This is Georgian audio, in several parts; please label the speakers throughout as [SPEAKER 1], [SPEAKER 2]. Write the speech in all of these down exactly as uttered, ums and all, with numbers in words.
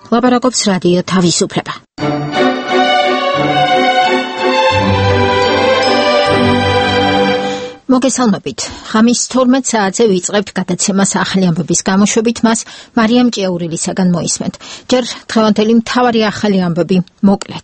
[SPEAKER 1] ლაპარაკობს რადიო თავისუფლება. მოგესალმებით. ხამის თორმეტ საათზე ვიწყებთ გადაცემას ახალი ამბების გამოშვებით, მას მარიამ ჭიაურელისაგან მოისმენთ. ჯერ დღევანდელი მთავარი ახალი ამბები მოკლედ.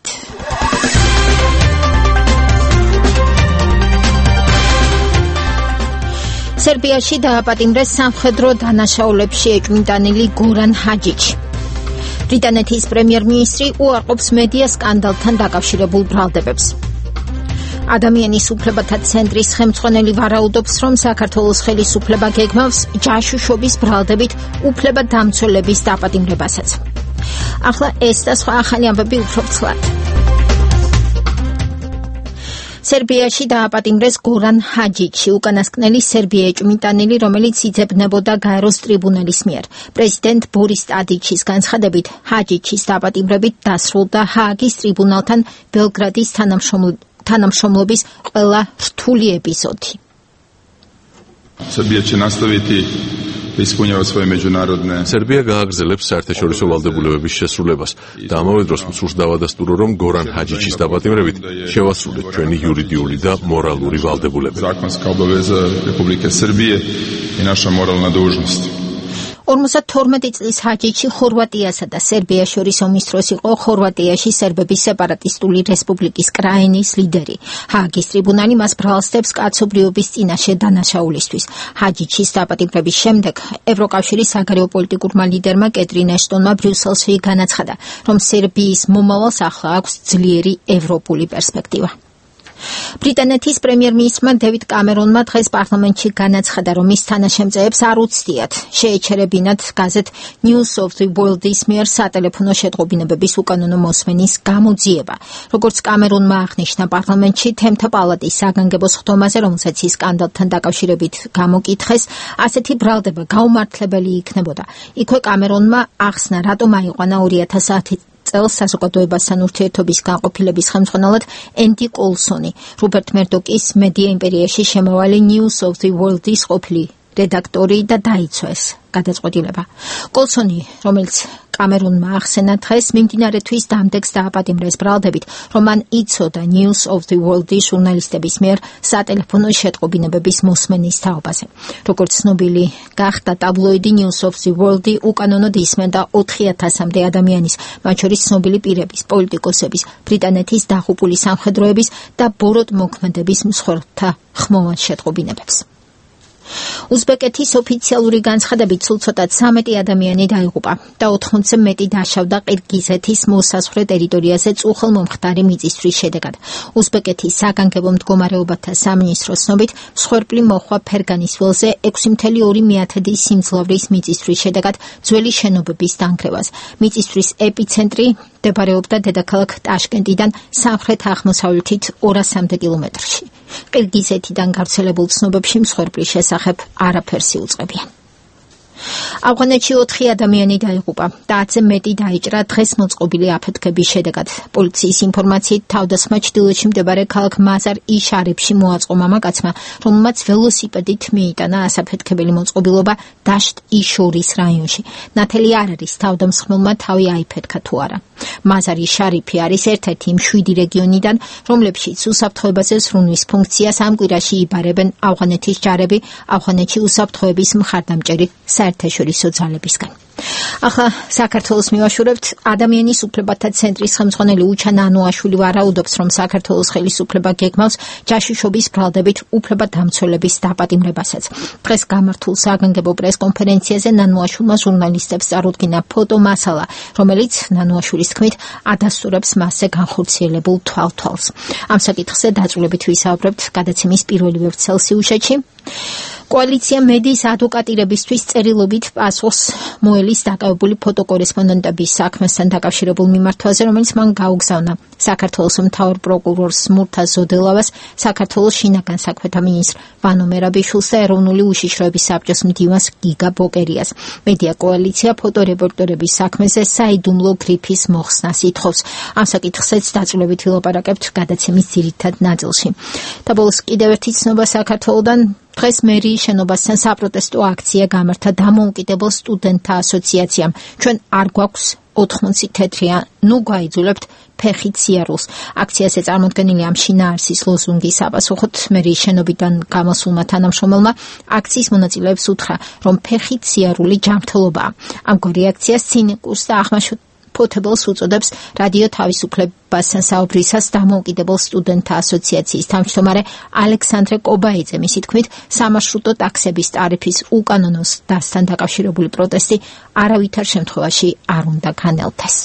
[SPEAKER 1] სერბიაში დააპატიმრეს სამხედრო დანაშაულებში ეჭვმიტანილი გორან ჰაჯიჩი. ბრიტანეთის პრემიერ-მინისტრი უარყოფს მედია სკანდალთან დაკავშირებულ ბრალდებებს. ადამიანის უფლებათა ცენტრის ხელმძღვანელი ვარაუდობს, რომ საქართველოს ხელისუფლება გეგმავს ჯაშუშობის ბრალდებით უფლებადამცველების დაპატიმრებასაც. ახლა ეს და სხვა ახალი ამბები უფრო ფრთხლად. სერბიაში დააპატიმრეს გორან ჰაჯიჩი, უკანასკნელი სერბია ეჭვმიტანილი, რომელიც იძებნებოდა გაეროს ტრიბუნალის მიერ. პრეზიდენტ ბორის ტადიჩის განცხადებით, ჰაჯიჩის დაპატიმრებით დასრულდა ჰააგის ტრიბუნალთან ბელგრადის თანამშრომლობა თანამშრომლობის ყველა რთული ეპიზოდი.
[SPEAKER 2] Serbia će nastaviti da ispunjava svoje međunarodne.
[SPEAKER 3] Serbia გააგრძელებს საერთაშორისო ვალდებულებების შესრულებას და ამავე დროს მსურს დავადასტურო, რომ გორან ჰაჯიჩის დაპატიმრებით შევასრულეთ ჩვენი იურიდიული და მორალური ვალდებულებები.
[SPEAKER 2] Zakonska obaveza Republike Srbije i naša moralna dužnost.
[SPEAKER 1] ორმოცდათორმეტი წლის ჰაჯიჩი ხორვატიასა და სერბიას შორის ომის დროს იყო ხორვატიაში სერბების სეპარატისტული რესპუბლიკის კრაინის ლიდერი. ჰააგის ტრიბუნალი მას ბრალსდებს კაცობრიობის წინაშე დანაშაულისთვის. ჰაჯიჩის დაპატიმრების შემდეგ ევროკავშირის საგარეო პოლიტიკურმა ლიდერმა კეტრინ ეშტონმა ბრიუსელში განაცხადა, რომ სერბიის მომავალს ახლა აქვს ძლიერი ევროპული პერსპექტივა. ბრიტანეთის პრემიერ-მინისტრმა დევიდ კამერონმა დღეს პარლამენტში განაცხადა, რომ მის თანაშემწეებს არ უცდიათ შეეჩერებინათ გაზეთ News of the World-ის მიერ სატელეფონო შეტყობინებების უკანონო მოსმენის გამოძიება. როგორც კამერონმა აღნიშნა პარლამენტში თემთა პალატის საგანგებო სხდომაზე, რომელსაც ის სკანდალთან დაკავშირებით გამოკითხეს, ასეთი ბრალდება გაუმართლებელი იქნებოდა. იქვე კამერონმა ახსნა, რატომ აიყვანა ორი ათას ათი წელს საზოგადოებასთან ურთიერთობის განყოფილების ხელმძღვანელად ენდი კოლსონი, რუპერტ მერდოკის მედია იმპერიაში შემავალი News of the World-ის ყოფილი რედაქტორი და დაიცვა ეს გადაწყვეტილება. კოლსონი, რომელიც კამერონმა ახსენა დღეს, მიმდინარე თვის დამდეგს დააპატიმრეს ბრალდებით, რომ მან იცოდა News of the World-ის ჟურნალისტების მიერ სატელეფონო შეტყობინებების მოსმენის თაობაზე. როგორც ცნობილი გახდა, ტაბლოიდი News of the World-ი უკანონოდ ისმენდა ოთხი ათასამდე ადამიანის, მათ შორის ცნობილი პირების, პოლიტიკოსების, ბრიტანეთის დაღუპული სამხედროების და ბოროტ მოქმედების მსხვერპლთა ხმოვან შეტყობინებებს. უზბეკეთის ოფიციალური განცხადებით სულ ცოტა ცამეტი ადამიანი დაიღუპა და ოთხმოცზე მეტი დაშავდა ყირგიზეთის მოსაზღვრე ტერიტორიაზე წუხელმომხდარი მიწისძვრის შედეგად. უზბეკეთის საგანგებო მდგომარეობათა სამინისტროს ცნობით, მსხვერპლი მოჰყვა ფერგანის ველზე ექვსი კoma ორი სიმძლავრის მიწისძვრის შედეგად ძველი შენობების დანგრევას. მიწისძვრის ეპიცენტრი მდებარეობდა დედაქალაქ ტაშკენტიდან სამხრეთ-აღმოსავლეთით ორასამდე კილომეტრში. ყირგიზეთიდან გავრცელებულ ცნობებში მსხვერპლის შესახებ არაფერს იუწყებიან. ავღანეთში ოთხი ადამიანი დაიღუპა და ათზე მეტი დაიჭრა დღეს მოწყობილი აფეთქების შედეგად. პოლიციის ინფორმაციით, თავდასხმა ჩრდილოეთში მდებარე ქალაქ მაზარ-ი შარიფში მოაწყო მამაკაცმა, რომელმაც ველოსიპედით მიიტანა ასაფეთქებელი მოწყობილობა დაშტ-ი შორის რაიონში. ნათელი არ არის თავდამსხმელმა თავი აიფეთქა თუ არა. მაზარი შარიფი არის ერთ-ერთი იმ შვიდი რეგიონიდან, რომლებშიც უსაფრთხოებაზე ზრუნვის ფუნქციას ამ კვირაში იბარებენ ავღანეთის ჯარები, ავღანეთში უსაფრთხოების მხარდამჭერი საერთაშორისო ძალებისგან. ახლა საქართველოს მივაშურებთ. ადამიანის უფლებათა ცენტრის ხელმძღვანელი უჩან ანუაშვილი ვარაუდობს, რომ საქართველოს ხელისუფლება გეგმავს ჯაშუშობის ბრალდებით უფლებადამცველების დაპატიმრებასაც. დღეს გამართულ საგანგებო პრესკონფერენციაზე ნანუაშვილმა ჟურნალისტებს წარუდგინა ფოტომასალა, რომელიც ნანუაშვილის თქმით ადასტურებს მასზე განხორციელებულ თვალთვალს. ამ საკითხზე დაწვრილებით ვისაუბრებთ გადაცემის პირველი ვევრცელ სიუჟეტში. კოალიცია მედიის ადვოკატირებისთვის წერილობით პასუხს მოელის დაკავებული ფოტოკორესპონდენტების საქმესთან დაკავშირებულ მიმართვაზე, რომელიც მან გაუგზავნა საქართველოს მთავარ პროკურორს მურთაზ ზოდელავას, საქართველოს შინაგან საქმეთა მინისტრ ვანო მერაბიშვილს და ეროვნული უშიშროების საბჭოს მდივანს გიგა ბოკერიას. მედია კოალიცია ფოტორეპორტერების საქმეზე საიდუმლო გრიფის მოხსნას ითხოვს. ამ საკითხზეც დაწვრილებით ვილაპარაკებთ გადაცემის ძირითად ნაწილში. და ბოლოს კიდევ ერთი ცნობა საქართველოდან. დღეს მერიის შენობასთან საპროტესტო აქცია გამართა დამოუკიდებელ სტუდენტთა ასოციაციამ. ჩვენ არ გვაქვს ოთხმოცი თეთრია, ნუ გაიძულებთ ფეხით სიარულს. აქციაზე წარმოდგენილი ამ შინაარსის ლოზუნგის აპასუხოთ მერიის შენობიდან გამოსულმა თანამშრომელმა აქციის მონაწილეებს უთხრა, რომ ფეხით სიარული ჯანმრთელობაა. ამგვარი აქციას ცინიკურს და აღმაშფოთებელს უწოდებს რადიო თავისუფლებასთან საუბრისას დამოუკიდებელ სტუდენტთა ასოციაციის თავმჯდომარე ალექსანდრე კობაიძე. მისი თქმით, სამარშრუტო ტაქსების ტარიფის უკანონო დასთან დაკავშირებული პროტესტი არავითარ შემთხვევაში არ უნდა განელთეს.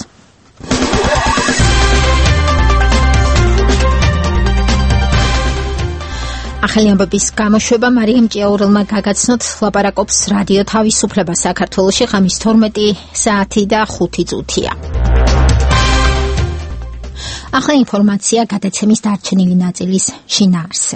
[SPEAKER 1] ახალი ამბების გამოშვება მარიამ ჭიაურელმა გაგაცნოთ. ლაპარაკობს რადიო თავისუფლება საქართველოში. ღამის თორმეტი საათი და ხუთი წუთია. ახლა ინფორმაცია გადაცემის დარჩენილი ნაწილის შინაარსზე.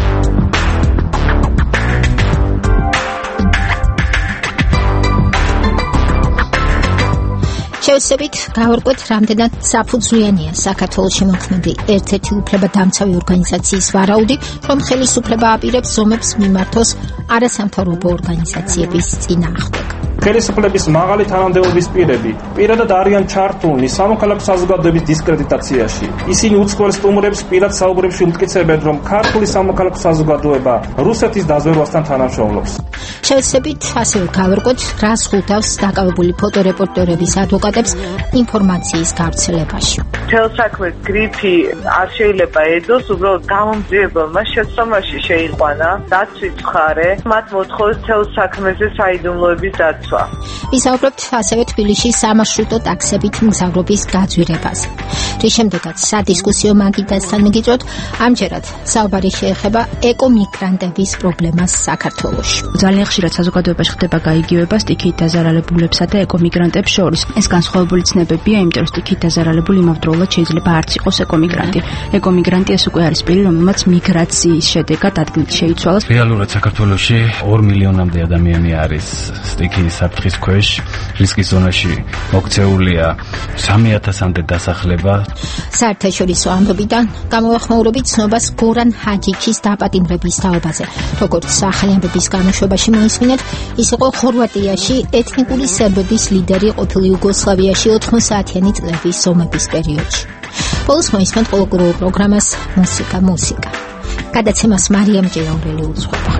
[SPEAKER 1] შევსებით გავარკვეთ, რამდენად საფუძვლიანია საქართველოში მოქმედი ერთ-ერთი უფლებადამცავი ორგანიზაციის ვარაუდი, რომ ხელისუფლება აპირებს ზომებს მიმართოს არასამთავრობო ორგანიზაციების წინააღმდეგ.
[SPEAKER 4] ხელისუფლების მაღალი თანამდებობის პირები პირადად არიან ჩართულნი სამოქალაქო საზოგადოების დისკრედიტაციაში. ისინი უცხოელ სტუმრებს პირად საუბრებში უმტკიცებენ, რომ ქართული სამოქალაქო საზოგადოება რუსეთის დაზვერვასთან თანამშრომლობს.
[SPEAKER 1] შევსებით ასევე გავარკვეთ, რას ხვდავს დაკავებული ფოტორეპორტერების ადვოკატებს ინფორმაციის გავრცელებაში.
[SPEAKER 5] მთელ საქმეს გრიფი არ შეიძლება ეძოს, უბრალოდ გამომძიებელმა შეცდომაში შეიყვანა დაცვის მხარე, მათ მოთხოვეს მთელ საქმეზე საიდუმლოების დაცვა.
[SPEAKER 1] ვისაუბრებთ ასევე თბილისში სამარშრუტო ტაქსებით მგზავრობის გაძვირებაზე. რის შემდეგაც სადისკუსიო მაგიდასთან მიგიწვევთ, ამჯერად საუბარი შეეხება ეკომიგრანტების პრობლემას საქართველოში.
[SPEAKER 6] ძალიან ხშირად საზოგადოებაში ხდება გაიგივება სტიქიით დაზარალებულებსა და ეკომიგრანტებს შორის. ეს განსხვავებული ცნებებია, იმიტომ რომ სტიქიით დაზარალებული იმავდროულად შეიძლება არც იყოს ეკომიგრანტი. ეკომიგრანტი ეს უკვე არის პირი, რომელმაც მიგრაციის შედეგად ადგილით შეიცვალა.
[SPEAKER 7] რეალურად საქართველოში ორ მილიონამდე ადამიანი არის სტიქიის საფრთხის ქვეშ, რისკის ზონაში მოქცეულია სამი ათასამდე დასახლება.
[SPEAKER 1] საერთაშორისო ამბებიდან გამოვახმაურებით ცნობას გორან ჰაჯიჩის დაპატიმრების თაობაზე. როგორც ახალი ამბების გამოშვებაში მოისმინეთ, ის იყო ხორვატიაში ეთნიკური სერბების ლიდერი ყოფილი იუგოსლავიაში ოთხმოცდაათიანი წლების ომების პერიოდში. ბოლოს მოისმენთ ყოველკვირეულ პროგრამას მუსიკა მუსიკა. გადაცემას მარიამ ჭიაურელი უძღვება.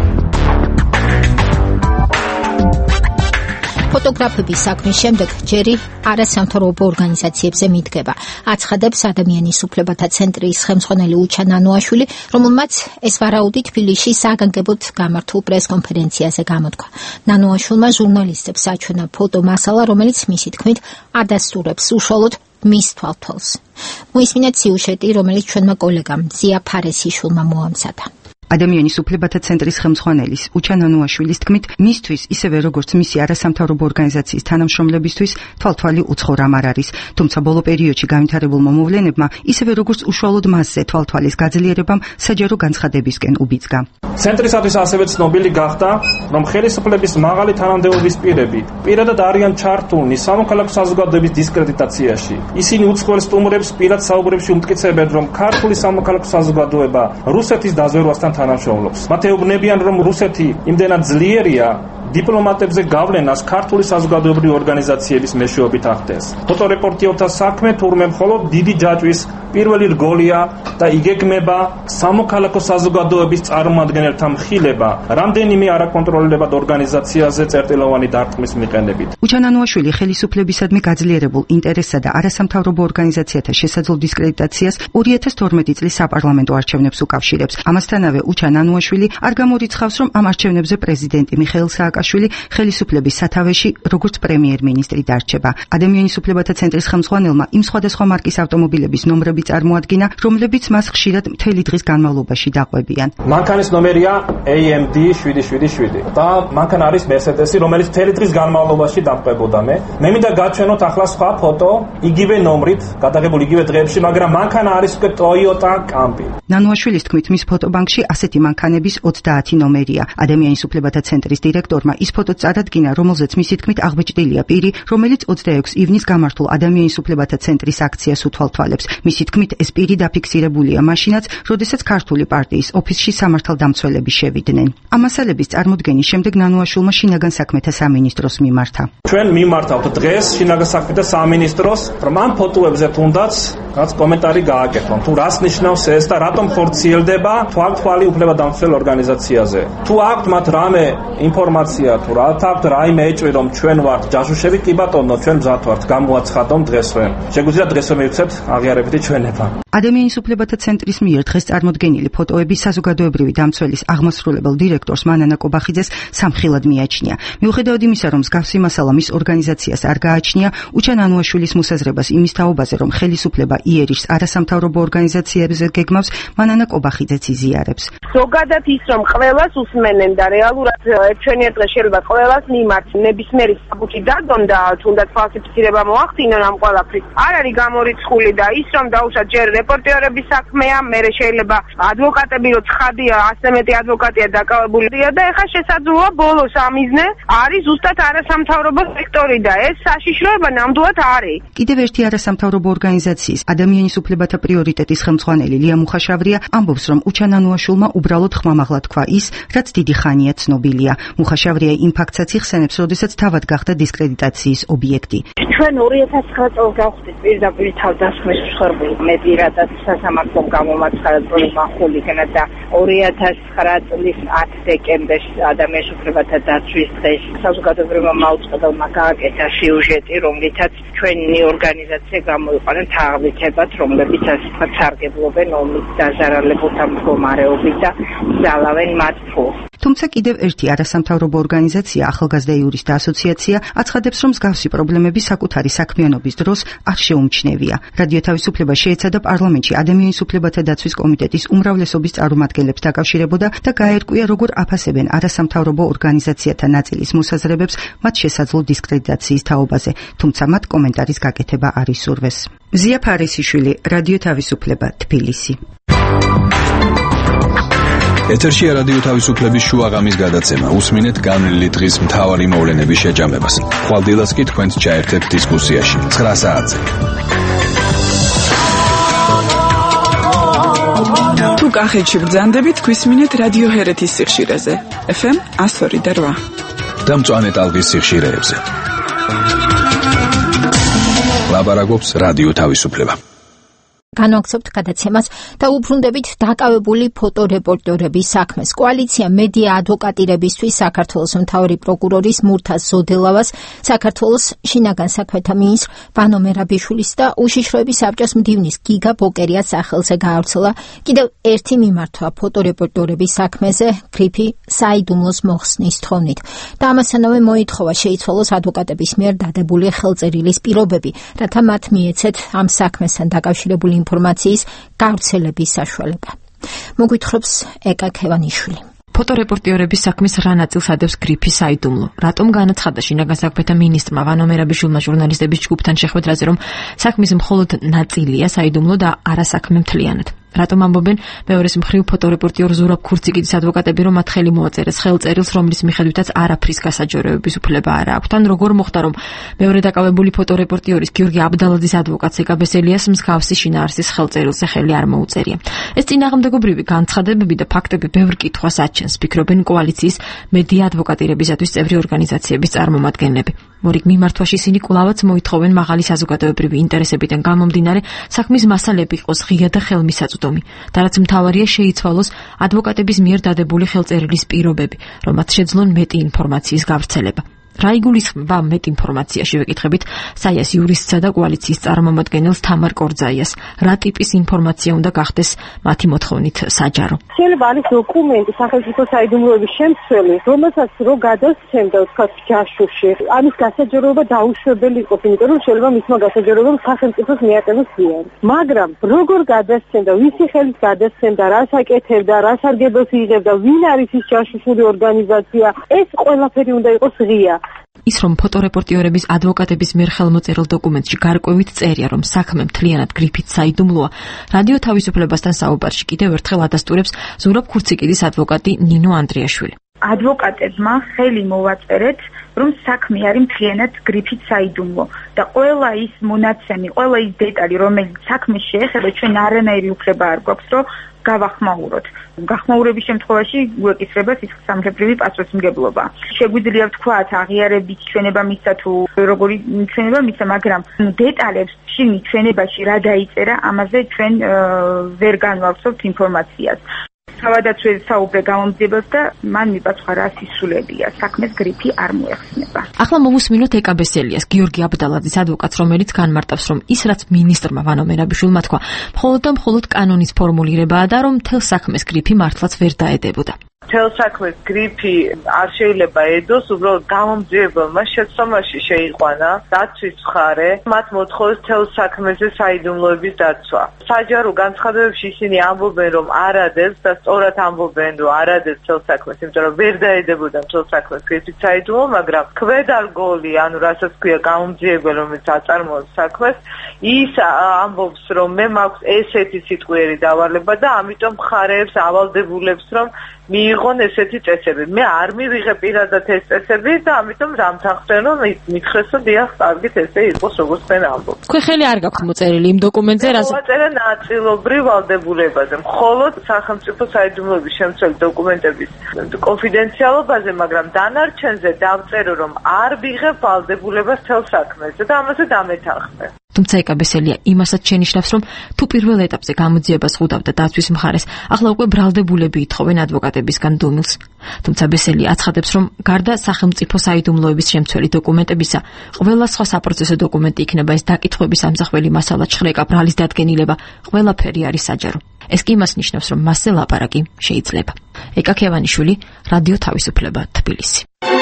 [SPEAKER 1] ფოტოგრაფების საქმის შემდეგ ჯერი არასამთავრობო ორგანიზაციებზე მიდგება. აცხადებს ადამიანის უფლებათა ცენტრის ხელმძღვანელი უჩან ანუაშვილი, რომელმაც ეს ვარაუდი თბილისში საგანგებოდ გამართულ პრესკონფერენციაზე გამოთქვა. ნანუაშვილმა ჟურნალისტებს აჩვენა ფოტო მასალა, რომელიც მისი თქმით ადასტურებს უშუალოდ მის თვალთვალს. მოისმინეთ სიუჟეტი, რომელიც ჩვენმა კოლეგამ ზია ფარესიშვილმა მოამზადა.
[SPEAKER 8] ადამიანის უფლებათა ცენტრის ხელმძღვანელის უჩან ანუაშვილის თქმით, მისთვის ისევე როგორც მისი არასამთავრობო ორგანიზაციის თანამშრომლებისთვის თვალთვალი უცხორამ არ არის, თუმცა ბოლო პერიოდში განვითარებულმა მოვლენებმა ისევე როგორც უშუალოდ მასზე თვალთვალის გაძლიერებამ საჯარო განცხადებისკენ უბიძგა.
[SPEAKER 4] ცენტრისათვის ასევე ცნობილი გახდა, რომ ხელისუფლების მაღალი თანამდებობის პირები პირადად არიან ჩართულნი სამოქალაქო საზოგადოების დისკრედიტაციაში. ისინი უცხოელ სტუმრებს პირად საუბრებში უმტკიცებენ, რომ ქართული სამოქალაქო საზოგადოება რუსეთის დაზვერვასთან თანამშრომლობს. მათ ეუბნებიან, რომ რუსეთი იმდენად ძლიერია, დიპლომატებზე გავლენას ქართული საზოგადოებრივი ორგანიზაციების მეშვეობით ახდენს. ფოტორეპორტიორთა საქმე თურმე მხოლოდ დიდი ჯაჭვის პირველი რგოლია და იგეგმება სამოქალაქო საზოგადოების წარმომადგენელთა მხილება რამდენიმე არაკონტროლირებად ორგანიზაციაზე წერტილოვანი დარტყმის მიყენებით.
[SPEAKER 8] უჩან ანუაშვილი ხელისუფლებისადმი გაძლიერებულ ინტერესსა და არასამთავრობო ორგანიზაციათა შესაძლო დისკრედიტაციას ორი ათას თორმეტი წლის საპარლამენტო არჩევნებს უკავშირებს. ამასთანავე უჩან ანუაშვილი არ გამორიცხავს, რომ ამ არჩევნებზე პრეზიდენტი მიხეილ სააკაშვილი ხელისუფლების სათავეში როგორც პრემიერ-მინისტრი დარჩება. ადამიანის უფლებათა ცენტრის ხელმძღვანელმა იმ სხვადასხვა მარკის ავტომობილების ნომრები წარმოადგინა, რომლებიც მას ხშირად მთელი დღის განმავლობაში დაყვებიან.
[SPEAKER 4] მანქანის ნომერია A M D შვიდი შვიდი შვიდი და მანქანა არის Mercedes-ი, რომელიც მთელი დღის განმავლობაში დამყვებოდა მე. მე მინდა გაჩვენოთ ახლა სხვა ფოტო, იგივე ნომრით, გადაღებული იგივე დღეებში, მაგრამ მანქანა არის უკვე Toyota Camry.
[SPEAKER 8] ნანუაშვილის თქმით, მის ფოტობანკში ასეთი მანქანების ოცდაათი ნომერია. ადამიანის უფლებათა ცენტრის დირექტორმა ის ფოტო წარადგინა, რომელზეც მისი თქმით აღბეჭდილია პირი, რომელიც ოცდაექვსი ივნის გამართულ ადამიანის უფლებათა ცენტრის აქციას უთვალთვალებს. მისი თქმით, ეს პირი დაფიქსირებულია მაშინაც, როდესაც ქართული პარტიის ოფისში სამართალდამცველები შევიდნენ. ამ მასალების წარმოდგენის შემდეგ ნანუაშვილმა შინაგან საქმეთა სამინისტროს მიმართა.
[SPEAKER 4] ჩვენ მიმართავთ დღეს შინაგან საქმეთა სამინისტროს, რომ ამ ფოტოებზე თუნდაც რაც კომენტარი გააკეთონ. თუ რას ნიშნავს ეს და რატომ ხორციელდება თვალთვალი უფლებადამცველ ორგანიზაციაზე. თუ აქვთ მათ რამე ინფორმაცია, თუ რა აქვთ რაიმე ეჭვი, რომ ჩვენ ვართ ჯაშუშები, კი ბატონო, ჩვენ მზად ვართ, გამოაცხადონ დღესვე. შეგვიძლია დღესვე მივცეთ აღიარებითი ჩვენება.
[SPEAKER 8] ადამიანის უფლებათა ცენტრის მიერ დღეს წარმოდგენილი ფოტოები საზოგადოებრივი დამცველის აღმასრულებელ დირექტორს მანანა კობახიძეს სამხილად მიაჩნია. მიუხედავად იმისა, რომ მსგავსი მასალა მის ორგანიზაციას არ გააჩნია, უჩან ანუაშვილის მოსაზრებას იმის თაობაზე, რომ ხელისუფლება იერიშს არასამთავრობო ორგანიზაციებზე გეგმავს, მანანა კობახიძეც იზიარებს.
[SPEAKER 9] ზოგადად ის, რომ ყველას უსმენენ და რეალურად ჩვენი დღე შეიძლება ყველას მიმართ ნებისმიერი საბუთი დადონ და თუნდაც ფალსიფიცირება მოახდინონ ამ ყველაფრის. არ არის გამორიცხული და ის, რომ დაუშვათ ჯერ რეპორტერების საქმეა, მერე შეიძლება ადვოკატები რო ცხადია, ასე მეტი ადვოკატია დაკავებულია და ეხლა შესაძლოა ბოლოს ამიზნე არის ზუსტად არასამთავრობო სექტორი და ეს საშიშროება ნამდვილად არის.
[SPEAKER 8] კიდევ ერთი არასამთავრობო ორგანიზაციის ადამიანის უფლებათა პრიორიტეტის ხელმძღვანელი ლია მუხაშავრია ამბობს, რომ უჩან ანუაშვილმა უბრალოდ ხმამაღლა თქვა ის, რაც დიდი ხანია ცნობილია. მუხაშავრია იმ ფაქტსაც იხსენებს, როდესაც თავად გახდა დისკრედიტაციის ობიექტი.
[SPEAKER 9] ჩვენ ორი ათას ცხრა წელს გავხდით პირდაპირ თავდასხმის მსხვერპლი. მე პირადად სასამართლომ გამომაცხადა მახულიგნა და ორი ათას ცხრა წლის ათი დეკემბერს ადამიანის უფლებათა დაცვის დღეს საზოგადოებრივმა მაუწყებელმა გააკეთა სიუჟეტი, რომლითაც ჩვენი ორგანიზაცია გამოიყენა თაღლითებად, რომლებიც ასე ვთქვათ სარგებლობენ ომის დაზარალებულთა მდგომარეობით და ძალავენ მათ ფულს. თუმცა კიდევ ერთი არასამთავრობო ორგანიზაცია, ახალგაზრდა იურისტთა ასოციაცია, აცხადებს, რომ მსგავსი პრობლემები საკუთარი საქმიანობის დროს არ შეუმჩნევია. რადიო თავისუფლება შეეცადა პარლამენტში ადამიანის უფლებათა დაცვის კომიტეტის უმრავლესობის წარმომადგენლებს დაკავშირებოდა და გაერკვია, როგორ აფასებენ არასამთავრობო ორგანიზაციათა ნაწილის მოსაზრებებს მათ შესაძლო დისკრედიტაციის თაობაზე, თუმცა მათ კომენტარის გაკეთება არ ისურვეს. მზია ფარისიშვილი, რადიო თავისუფლება, თბილისი.
[SPEAKER 10] ეთერშია რადიო თავისუფლების შუაღამის გადაცემა. უსმინეთ განვლილი დღის მთავარი მოვლენების შეჯამებას. ხვალდილას კი თქვენს ჩაერთეთ დისკუსიაში. ცხრა საათზე.
[SPEAKER 11] თუ კახეთში ბრძანდებით, გვისმინეთ რადიო ჰერეთის სიხშირეზე. ეფ ემ εκατს ორი და რვა.
[SPEAKER 10] და მწვანე ტალღის სიხშირეებზე. ლაბარაკობს რადიო თავისუფლება.
[SPEAKER 1] განვაგრძობთ გადაცემას და უბრუნდებით დაკავებული ფოტორეპორტერების საქმეს. კოალიცია მედია ადვოკატირებისთვის საქართველოს მთავარი პროკურორის მურთაზ ზოდელავას, საქართველოს შინაგან საქმეთა მინისტრ ვანო მერაბიშვილის და უშიშროების საბჭოს მდივნის გიგა ბოკერიას სახელზე გაავრცელა კიდევ ერთი მიმართვა ფოტორეპორტერების საქმეზე გრიფი საიდუმლოს მოხსნის თხოვნით. და ამასთანავე მოითხოვა შეიცვალოს ადვოკატების მიერ დადებული ხელწერილის პირობები, რათა მათ მიეცეთ ამ საქმესთან დაკავშირებული ინფორმაციის გავრცელების საშუალება. მოგვითხრობს ეკა ქევანიშვილი.
[SPEAKER 12] ფოტორეპორტერების საქმის რა ნაწილს ადევს გრიფი საიდუმლო? რატომ განაცხადა შინაგან საქმეთა მინისტრმა ვანო მერაბიშვილმა ჟურნალისტების ჯგუფთან შეხვედრაზე, რომ საქმის მხოლოდ ნაწილია საიდუმლო და არა საქმე მთლიანად? რატომ ამბობენ მეორეს მხრივ ფოტორეპორტიორ ზურაბ ქურციკიძის ადვოკატები, რომ მათ ხელი მოაწერეს ხელწერილს, რომლის მიხედვითაც არაფრის გასაჯეროების უფლება არ აქვთ? ან როგორ მოხდა, რომ მეორე დაკავებული ფოტორეპორტიორის გიორგი აბდალაძის ადვოკატს ეკა ბესელიას მსგავსი შინაარსის ხელწერილზე ხელი არ მოუწერია? ეს წინააღმდეგობრივი განცხადებები და ფაქტები ბევრ კითხვას აჩენს, ფიქრობენ კოალიციის მედია ადვოკატირებისათვის წევრი ორგანიზაციების წარმომადგენლები. მორიგ მიმართვაში ისინი კვლავაც მოითხოვენ მაღალი საზოგადოებრივი ინტერესებიდან გამომდინარე საქმის მასალები იყოს ღია და ხელმისაწვდომი და რაც მთავარია შეიცვალოს ადვოკატების მიერ დადებული ხელწერილის პირობები, რომ მათ შეძლონ მეტი ინფორმაციის გავრცელება. რა იგულისხმება მეტ ინფორმაციაში ვეკითხებით საიას იურისტსა და კოალიციის წარმომადგენელს თამარ კორძაიას. რა ტიპის ინფორმაცია უნდა გახდეს მათი მოთხოვნით საჯარო?
[SPEAKER 9] შეიძლება არის დოკუმენტი სახელმწიფო საიდუმლოების შემცველი, რომელსაც რო გადასცემდა ვთქვათ ჯაშუში, ამის გასაჯეროება დაუშვებელი იყოს, იმიტომ რომ შეიძლება მისმა გასაჯეროებამ სახელმწიფოს მიატევოს ზიანი. მაგრამ როგორ გადასცემდა, ვისი ხელით გადასცემდა, რას აკეთებდა, რა სარგებლოს იღებდა, ვინ არის ის ჯაშუშური ორგანიზაცია, ეს ყველაფერი უნდა იყოს ღია.
[SPEAKER 12] ის რომ ფოტორეპორტერების ადვოკატების მიერ ხელმოწერილ დოკუმენტში გარკვევით წერია, რომ საქმე მთლიანად გრიფით საიდუმლოა, რადიო თავისუფლებასთან საუბარში კიდევ ერთხელ ადასტურებს ზურაბ ქურციკიძის ადვოკატი ნინო ანდრიაშვილი.
[SPEAKER 13] ადვოკატებმა ხელი მოვაწერეთ, რომ საქმე არის მთლიანად გრიფით საიდუმლო და ყველა ის მონაცემი, ყველა ის დეტალი, რომელიც საქმეს შეეხება, ჩვენ არანაირი უფლება არ გვაქვს, რომ გავახმაუროთ. გახმაურების შემთხვევაში გვეკისრება სისხლსამართლებრივი პასუხისმგებლობა. შეგვიძლია ვთქვათ, აღიარებით ჩვენება მისცა თუ როგორი ჩვენება მისცა, მაგრამ დეტალებს შინი ჩვენებაში რა დაიწერა, ამაზე ჩვენ ვერ განვავსებთ ინფორმაციას. თავადაც ვესაუბრე გამომძიებელს და მან მიპაცხა რა სისულელია, საქმეს გრიფი არ მოეხსნება.
[SPEAKER 12] ახლა მოვუსმინოთ ეკაბესელიას, გიორგი აბდალაძის ადვოკატს, რომელიც განმარტავს, რომ ის რაც მინისტრმა ვანო მერაბიშვილმა თქვა, მხოლოდ და მხოლოდ კანონის ფორმულირებაა და რომ მთელ საქმეს გრიფი მართლაც ვერ დაედებოდა.
[SPEAKER 5] მთელ საქმეს გრიფი არ შეიძლება ედოს, უბრალოდ გამომძიებელმა შეცდომაში შეიყვანა დაცვის მხარე, მათ მოთხოვეს მთელ საქმეზე საიდუმლოების დაცვა. საჯარო განცხადებებში ისინი ამბობენ, რომ არადეს და სწორად ამბობენ, რომ არადეს მთელ საქმეს, იმიტომ რომ ვერ დაედებოდა მთელ საქმეს გრიფით საიდუმლო, მაგრამ ქვედარგოლი, ანუ რასაც ქვია გამომძიებელ, რომელიც აწარმოებს საქმეს, ის ამბობს, რომ მე მაქვს ესეთი სიტყვიერი დავალება და ამიტომ მხარეებს ავალდებულებს, რომ მიიღონ ესეთი წესები. მე არ მივიღე პირადად ეს წესები და ამიტომ დამთანხმდენო მითხრეს, რომ დიახ, კარგით ესე იყოს, როგორც თქვენ ამბობთ.
[SPEAKER 12] თქვენ ხელი არ გაქვთ მოწერილი იმ დოკუმენტზე, რაც
[SPEAKER 5] მოწერა ნაწილობრივ ვალდებულებაზე, მხოლოდ სახელმწიფო საიდუმლოების შემცველი დოკუმენტების კონფიდენციალობაზე, მაგრამ დანარჩენზე დავწერო, რომ არ ვიღებ ვალდებულებას მთელ საქმეზე და ამაზე დამეთანხმე.
[SPEAKER 12] თუმცა ეკაბესელია იმასაც შენიშნავს, რომ თუ პირველ ეტაპზე გამოძიებას ხვდავდა დაცვის მხარეს, ახლა უკვე ბრალდებულები ითხოვენ ადვოკატებისგან დუმილს. თუმცა ბესელია აცხადებს, რომ გარდა სახელმწიფო საიდუმლოების შემცველი დოკუმენტებისა, ყველა სხვა საპროცესო დოკუმენტი იქნება ეს დაკითხვების ამსახველი მასალა, ჩხრეკა, ბრალის დადგენილება, ყველაფერი არის საჯარო. ეს კი იმას ნიშნავს, რომ მასზე ლაპარაკი შეიძლება. ეკა ქევანიშვილი, რადიო თავისუფლება, თბილისი.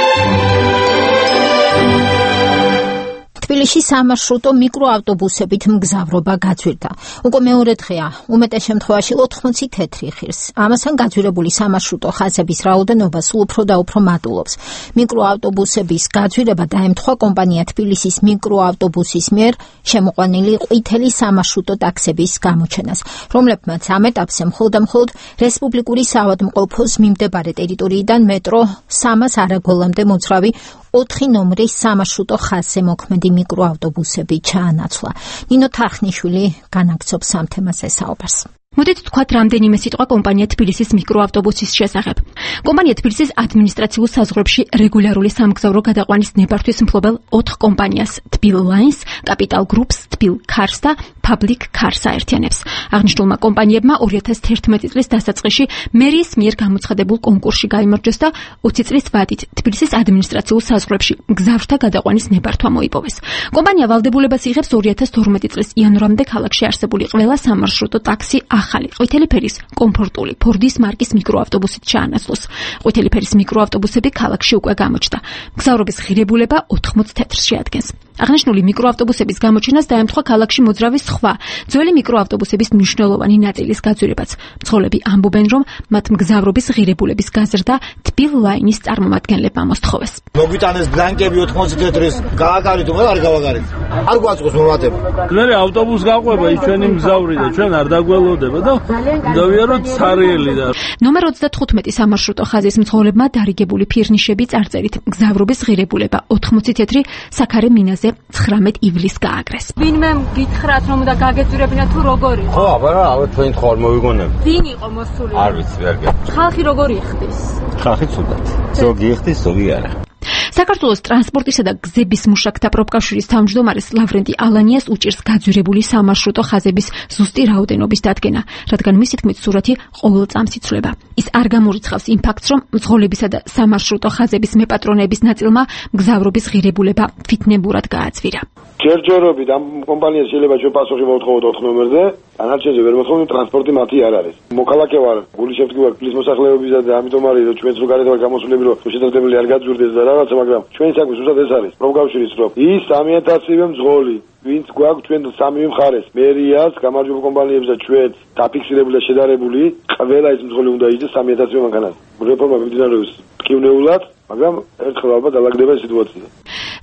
[SPEAKER 1] თბილისში სამარშრუტო მიკროავტობუსებით მგზავრობა გაძვირდა. უკვე მეორე დღეა, უმეტეს შემთხვევაში ოთხმოცი თეთრი ხირს. ამასთან გაძვირებული სამარშრუტო ხაზების რაოდენობა სულ უფრო და უფრო მატულობს. მიკროავტობუსების გაძვირება დაემთხვა კომპანია თბილისის მიკროავტობუსის მიერ შემოყვანილი ყვითელი სამარშრუტო ტაქსების გამოჩენას, რომლებმაც ამ ეტაპზე მხოლოდ და მხოლოდ რესპუბლიკური საავადმყოფოს მიმდებარე ტერიტორიიდან მეტრო სამას არაგველამდე მოძრავი ოთხი ნომრის სამარშრუტო ხაზზე მოქმედი მიკროავტობუსები ჩაანაცვლა. ნინო თარხნიშვილი განაგრძობს ამ თემაზე საუბარს.
[SPEAKER 6] მოდით თქვათ რამდენიმე სიტყვა კომპანია თბილისის მიკროავტობუსის შესახებ. კომპანია თბილისის ადმინისტრაციულ საზღვრებში რეგულარული სამგზავრო გადაყვანის ნებართვის მფლობელ ოთხ კომპანიას თბილ ლაინს, კაპიტალ გრუპს, თბილ ქარს და Public Cars აერთიანებს. აღნიშნულმა კომპანიებმა ორი ათას თერთმეტი წლის დასაწყისში მერიის მიერ გამოცხადებულ კონკურსში გაიმარჯვეს და ოცი წლის ვადით თბილისის ადმინისტრაციულ საზღვრებში მგზავრთა გადაყვანის ნებართვა მოიპოვეს. კომპანია ვალდებულებას იღებს ორი ათას თორმეტი წლის იანვრამდე ქალაქში არსებული ყველა სამარშრუტო ტაქსი ახალი ყვითელი ფერის კომფორტული ფორდის მარკის მიკროავტობუსით ჩაანაცვლოს. ყვითელი ფერის მიკროავტობუსები ქალაქში უკვე გამოჩნდა. მგზავრობის ღირებულება ოთხმოც თეთრს შეადგენს. აღნიშნული მიკროავტობუსების გამოჩენას დაემთხვა ქალაქში მოძრავი სხვა ძველი მიკროავტობუსების მნიშვნელოვანი ნაწილის გაძვირებაც. მცხოვრები ამბობენ, რომ მათ მგზავრობის ღირებულების გაზრდა თბილ ლაინის წარმომადგენლებმა მოსთხოვეს.
[SPEAKER 14] მოგვიტანეს ბლანკები ოთხმოცი თეთრის, გააგარით უმე არ გავაგარით. არ გვაწყოს მომატება.
[SPEAKER 15] მერე ავტობუს გაყვება ის ჩვენი მგზავრი და ჩვენ არ დაგველოდება და დავიაროთ სარიელი და
[SPEAKER 6] ნომერ ოცდათხუთმეტი სამარშრუტო ხაზის მცხოვრებმა დარიგებული ფირნიშები წარწერით მგზავრობის ღირებულება ოთხმოცი თეთრი საქარე მინაზე ცხრამეტ ივლისს გააგრეს.
[SPEAKER 16] ვინმე გითხრათ რომ და გაგეძვირებინა თუ როგორი?
[SPEAKER 14] ხო, აბარა, ავე თქვენ ხო არ მოვიგონებ.
[SPEAKER 16] ვინ იყო მოსული?
[SPEAKER 14] არ ვიცი, ვერ გეტყვი.
[SPEAKER 16] ხალხი როგორი იხდის?
[SPEAKER 14] ხალხი ცუდად. ზოგი იხდის, ზოგი არა.
[SPEAKER 6] საქართველოს ტრანსპორტისა და გზების მუშაკთა პროფკავშირის თავმჯდომარეს ლავრენტი ალანიას უჭირს გაძვირებული სამარშრუტო ხაზების ზუსტი რაოდენობის დადგენა, რადგან მისი თქმით სურათი ყოველ წამს იცვლება. ის არ გამორიცხავს იმ ფაქტს, რომ მძღოლებისა და სამარშრუტო ხაზების მეპატრონეების ნაწილმა მგზავრობის ღირებულება ფიქნებურად გააძვირა.
[SPEAKER 17] ჯერჯერობით ამ კომპანიას შეიძლება ჩვენ პასუხი მოვთხოვოთ ოთხ ნომერზე, დანარჩენზე ვერ მოთხოვთ, ტრანსპორტი მათი არ არის. მოქალაქე ვარ, გული შევდგება თბილის მოსახლეობისა და ამიტომ არის რომ ჩვენც რო გარეთ ვარ გამოსულები რომ შეთავაზებული არ გაძვირდეს და რაღაცა, მაგრამ ჩვენ საქმე უბრალოდ ეს არის. პროფკავშირის რო ის სამი ათასივე მძღოლი ვინც გვაქვს ჩვენ სამივე მხარეს მერიას, გამარჯვებულ კომპანიებს და ჩვენც დაფიქსირებული და შედარებული ყველა ის მძღოლი უნდა იჯდეს სამი ათასივე მანქანაზე. რეფორმა მიმდინარეობს ტკივნეულად, მაგრამ ერთხელ ალბათ ალაგდება სიტუაცია.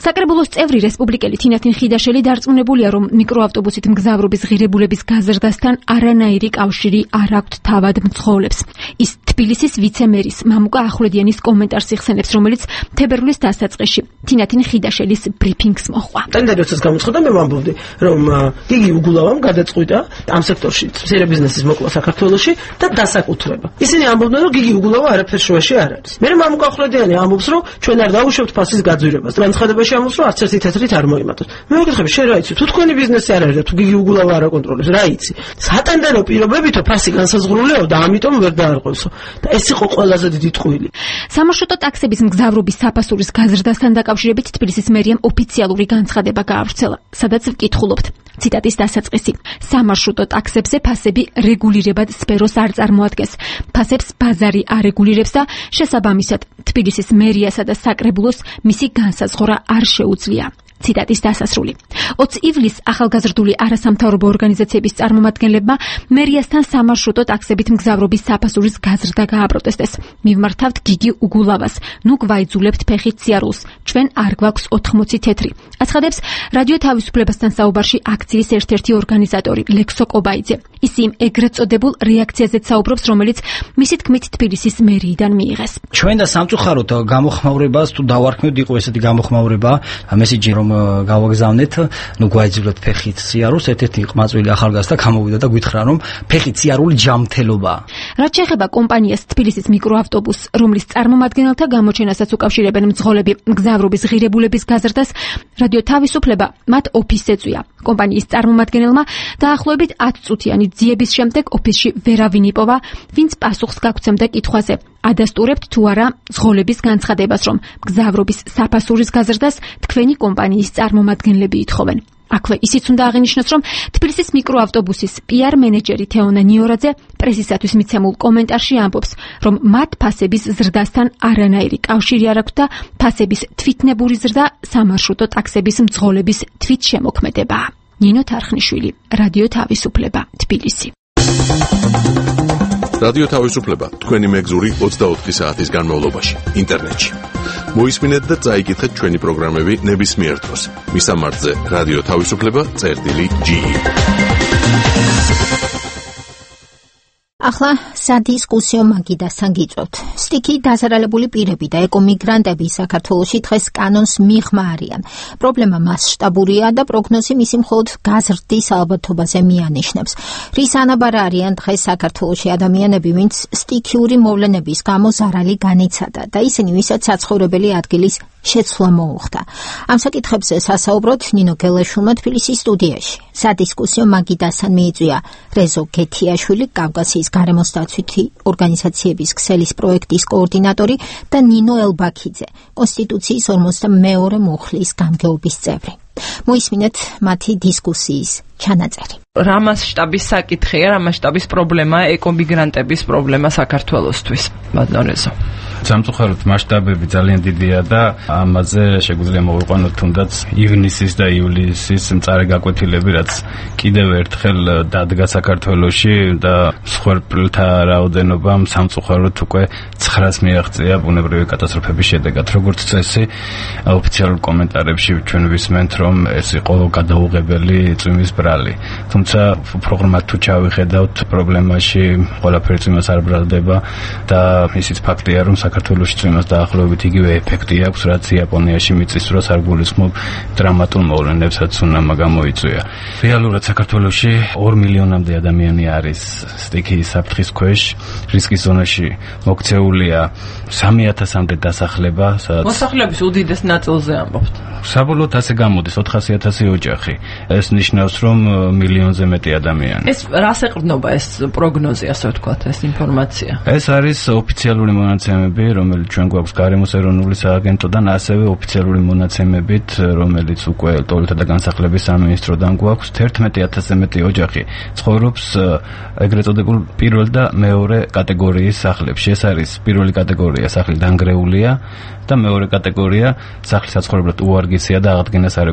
[SPEAKER 12] საკრებულოს წევრი რესპუბლიკელი თინათინ ხიდაშელი დარწმუნებულია, რომ მიკროავტობუსით მგზავრობის ღირებულების გაზრდასთან არანაირი კავშირი არ აქვთ თავად მძღოლებს. ის თბილისის ვიცემერის მამუკა ახვლედიანის კომენტარს იხსენებს, რომელიც თებერვლის დასაწყისში თინათინ ხიდაშელის ბრიფინგს მოჰყვა.
[SPEAKER 18] ტენდენციას გამოცხადდა, მე ვამბობდი, რომ გიგი უგულავამ გადაწყვიტა ამ სექტორში მცირე ბიზნესის მოკლა საქართველოში და დასაკუთრება. ისინი ამბობდნენ, რომ გიგი უგულავა არაფერ შუაში არ არის. მე მამუკა ახვლედიანი ამბობს, რომ ჩვენ არ დავუშვებთ ფასის გაძვირებას. განცხადებაში ამბობს, რომ არც ერთი თეთრით არ მოიმატოს. მე მეკითხები, შენ რა იცი? თუ თქვენი ბიზნესი არ არის და თუ გიგი უგულავა არ აკონტროლებს, რა იცი? სატენდერო პირობებითო ფასი განსაზღვრულია და ამიტომ ვერ დაარღვევსო. და ეს იყო ყველაზე დიდი ტყუილი.
[SPEAKER 12] სამარშრუტო ტაქსების მგზავრობის საფასურის გაზრდასთან დაკავშირებით თბილისის მერიამ ოფიციალური განცხადება გაავრცელა, სადაც ვკითხულობთ. ციტატის დასაწყისი. სამარშრუტო ტაქსებზე ფასები რეგულირებად სფეროს არ წარმოადგენს. ფასებს ბაზარი არეგულირებს და შესაბამისად თბილისის მერიასა და საკრებულოს მისი განსაზღვრა არ შეუძლია. ციტატის დასასრული. ოცი ივლისს ახალგაზრდული არასამთავრობო ორგანიზაციების წარმომადგენლებმა მერიასთან სამარშრუტო ტაქსებით მგზავრობის საფასურის გაზრდა გააპროტესტეს. მივმართავთ გიგი უგულავას. ნუ გვაიძულებთ ფეხით სიარულს. ჩვენ არ გვაქვს ოთხმოცი თეთრი. აცხადებს რადიო თავისუფლებასთან საუბარში აქციის ერთ-ერთი ორგანიზატორი ლექსო კობაიძე. ის იმ ეგრეთ წოდებულ რეაქციაზეც საუბრობს, რომელიც მისი თქმით თბილისის მერიიდან მიიღეს.
[SPEAKER 19] ჩვენ და სამწუხაროდ გამოხმაურებას თუ დავარქმევთ იყო ესეთი გამოხმაურება, მესიჯი რომ გავაგზავნეთ, ნუ გვაიძულებთ ფეხით სიარულს, ერთ-ერთი ყმაწვილი ახალგაზრდა გამოვიდა და გითხრა, რომ ფეხით სიარული ჯამთელობაა.
[SPEAKER 12] რაც შეეხება კომპანიას თბილისის მიკროავტობუსს, რომლის წარმომადგენელთა გამოჩენასაც უკავშირებენ მძღოლები მგზავრობის ღირებულების გაზრდას, რადიო თავისუფლება მათ ოფისს ეწვია. კომპანიის წარმომადგენელმა დაახლოებით ათი წუთიანი ძიების შემდეგ ოფისში ვერავინ იპოვა, ვინც პასუხს გაგცემდა კითხვაზე. ადასტურებთ თუ არა მძღოლების განცხადებას, რომ მგზავრობის საფასურის გაზრდას თქვენი კომპანიის წარმომადგენლები ითხოვენ. აქვე ისიც უნდა აღინიშნოს, რომ თბილისის მიკროავტობუსის პი არ მენეჯერი თეონა ნიორაძე პრესისათვის მიცემულ კომენტარში ამბობს, რომ მათ ფასების ზრდასთან არანაირი კავშირი არ აქვთ და ფასების თვითნებური ზრდა სამარშრუტო ტაქსების მძღოლების თვითშემოქმედებაა. ნინო თარხნიშვილი, რადიო თავისუფლება, თბილისი.
[SPEAKER 3] რადიო თავისუფლება, თქვენი მეგზური ოცდაოთხი საათის განმავლობაში, ინტერნეტში. მოისმინეთ და წაიკითხეთ ჩვენი პროგრამები ნებისმიერ დროს. მისამართზე რადიო თავისუფლება წერტილი ჯი.
[SPEAKER 1] ახლა სადისკუსიო მაგიდასთან გიწევთ. სტიქი დაზარალებული პირები და ეკომიგრანტები საქართველოში დღეს კანონს მიღმა არიან. პრობლემა მასშტაბურია და პროგნოზი მისი მხოლოდ გაზრდის ალბათობაზე მიანიშნებს. რის ანაბარ არიან დღეს საქართველოში ადამიანები, ვინც სტიქიური მოვლენების გამო ზარალი განიცადა და ისინი, ვისაც საცხოვრებელი ადგილის შეცვლა მოუხდა. ამ საკითხებზე სასაუბროთ ნინო გელაშვილმა თბილისის სტუდიაში. სადისკუსიო მაგიდასთან მიიწვია რეზო გეთიაშვილი, კავკასიის გარემოსდაცვითი ორგანიზაციების ქსელის პროექტის კოორდინატორი და ნინო ელბაქიძე, კონსტიტუციის ორმოცდამეორე მუხლის გამგეობის წევრი. მოისმინეთ მათი დისკუსიის ჩანაწერი.
[SPEAKER 20] რა მასშტაბის საკითხია, რა მასშტაბის პრობლემაა ეკომიგრანტების პრობლემა საქართველოსთვის, ბატონო.
[SPEAKER 7] სამწუხაროდ მასშტაბები ძალიან დიდია და ამაზე შეგვიძლია მოვიყვანოთ თუნდაც ივნისის და ივლისის მწარე გაკვეთილები, რაც კიდევ ერთხელ დადგა საქართველოში და მსხვერპლთა რაოდენობამ სამწუხაროდ უკვე ცხრას მიაღწია ბუნებრივი კატასტროფების შედეგად. როგორც წესი, ოფიციალურ კომენტარებში ჩვენ ვისმენთ, რომ ეს იყო გადაუღებელი წვიმის ბრალი. თუმცა პროგრამად თუ ჩავიხედავთ, პრობლემაში ყველაფერი წვიმას არ ბრალდება და ისიც ფაქტია, რომ საქართველოში წვიმას დაახლოებით იგივე ეფექტი აქვს, რაც იაპონიაში მიწის დროს არ გულისხმობ დრამატულ მოვლენებს, რაც ცუნამა გამოიწვია. რეალურად საქართველოში ორ მილიონამდე ადამიანი არის სტიქიის საფრთხის ქვეშ, რისკის ზონაში მოქცეულია სამი ათასამდე დასახლება, სადაც
[SPEAKER 20] მოსახლეობის უდიდეს ნაწილზე ამბობთ.
[SPEAKER 7] საბოლოოდ ასე გამოდის ოთხასი ათასი ოჯახი. ეს ნიშნავს, რომ მილიონზე მეტი ადამიანი.
[SPEAKER 20] ეს რას ეყრდნობა ეს პროგნოზი, ასე ვთქვათ, ეს ინფორმაცია?
[SPEAKER 7] ეს არის ოფიციალური მონაცემები, რომელიც ჩვენ გვაქვს გარემოს ეროვნული სააგენტოდან, ასევე ოფიციალური მონაცემებით, რომელიც უკვე ტოლთა და განსახლების სამინისტროდან გვაქვს, თერთმეტი ათასზე მეტი ოჯახი ცხოვრობს ეგრეთ წოდებულ პირველ და მეორე კატეგორიის სახლებში. ეს არის პირველი კატეგორია, სახლი დანგრეულია და მეორე კატეგორია, სახლი საცხოვრებლად უარგისია და აღდგენას არ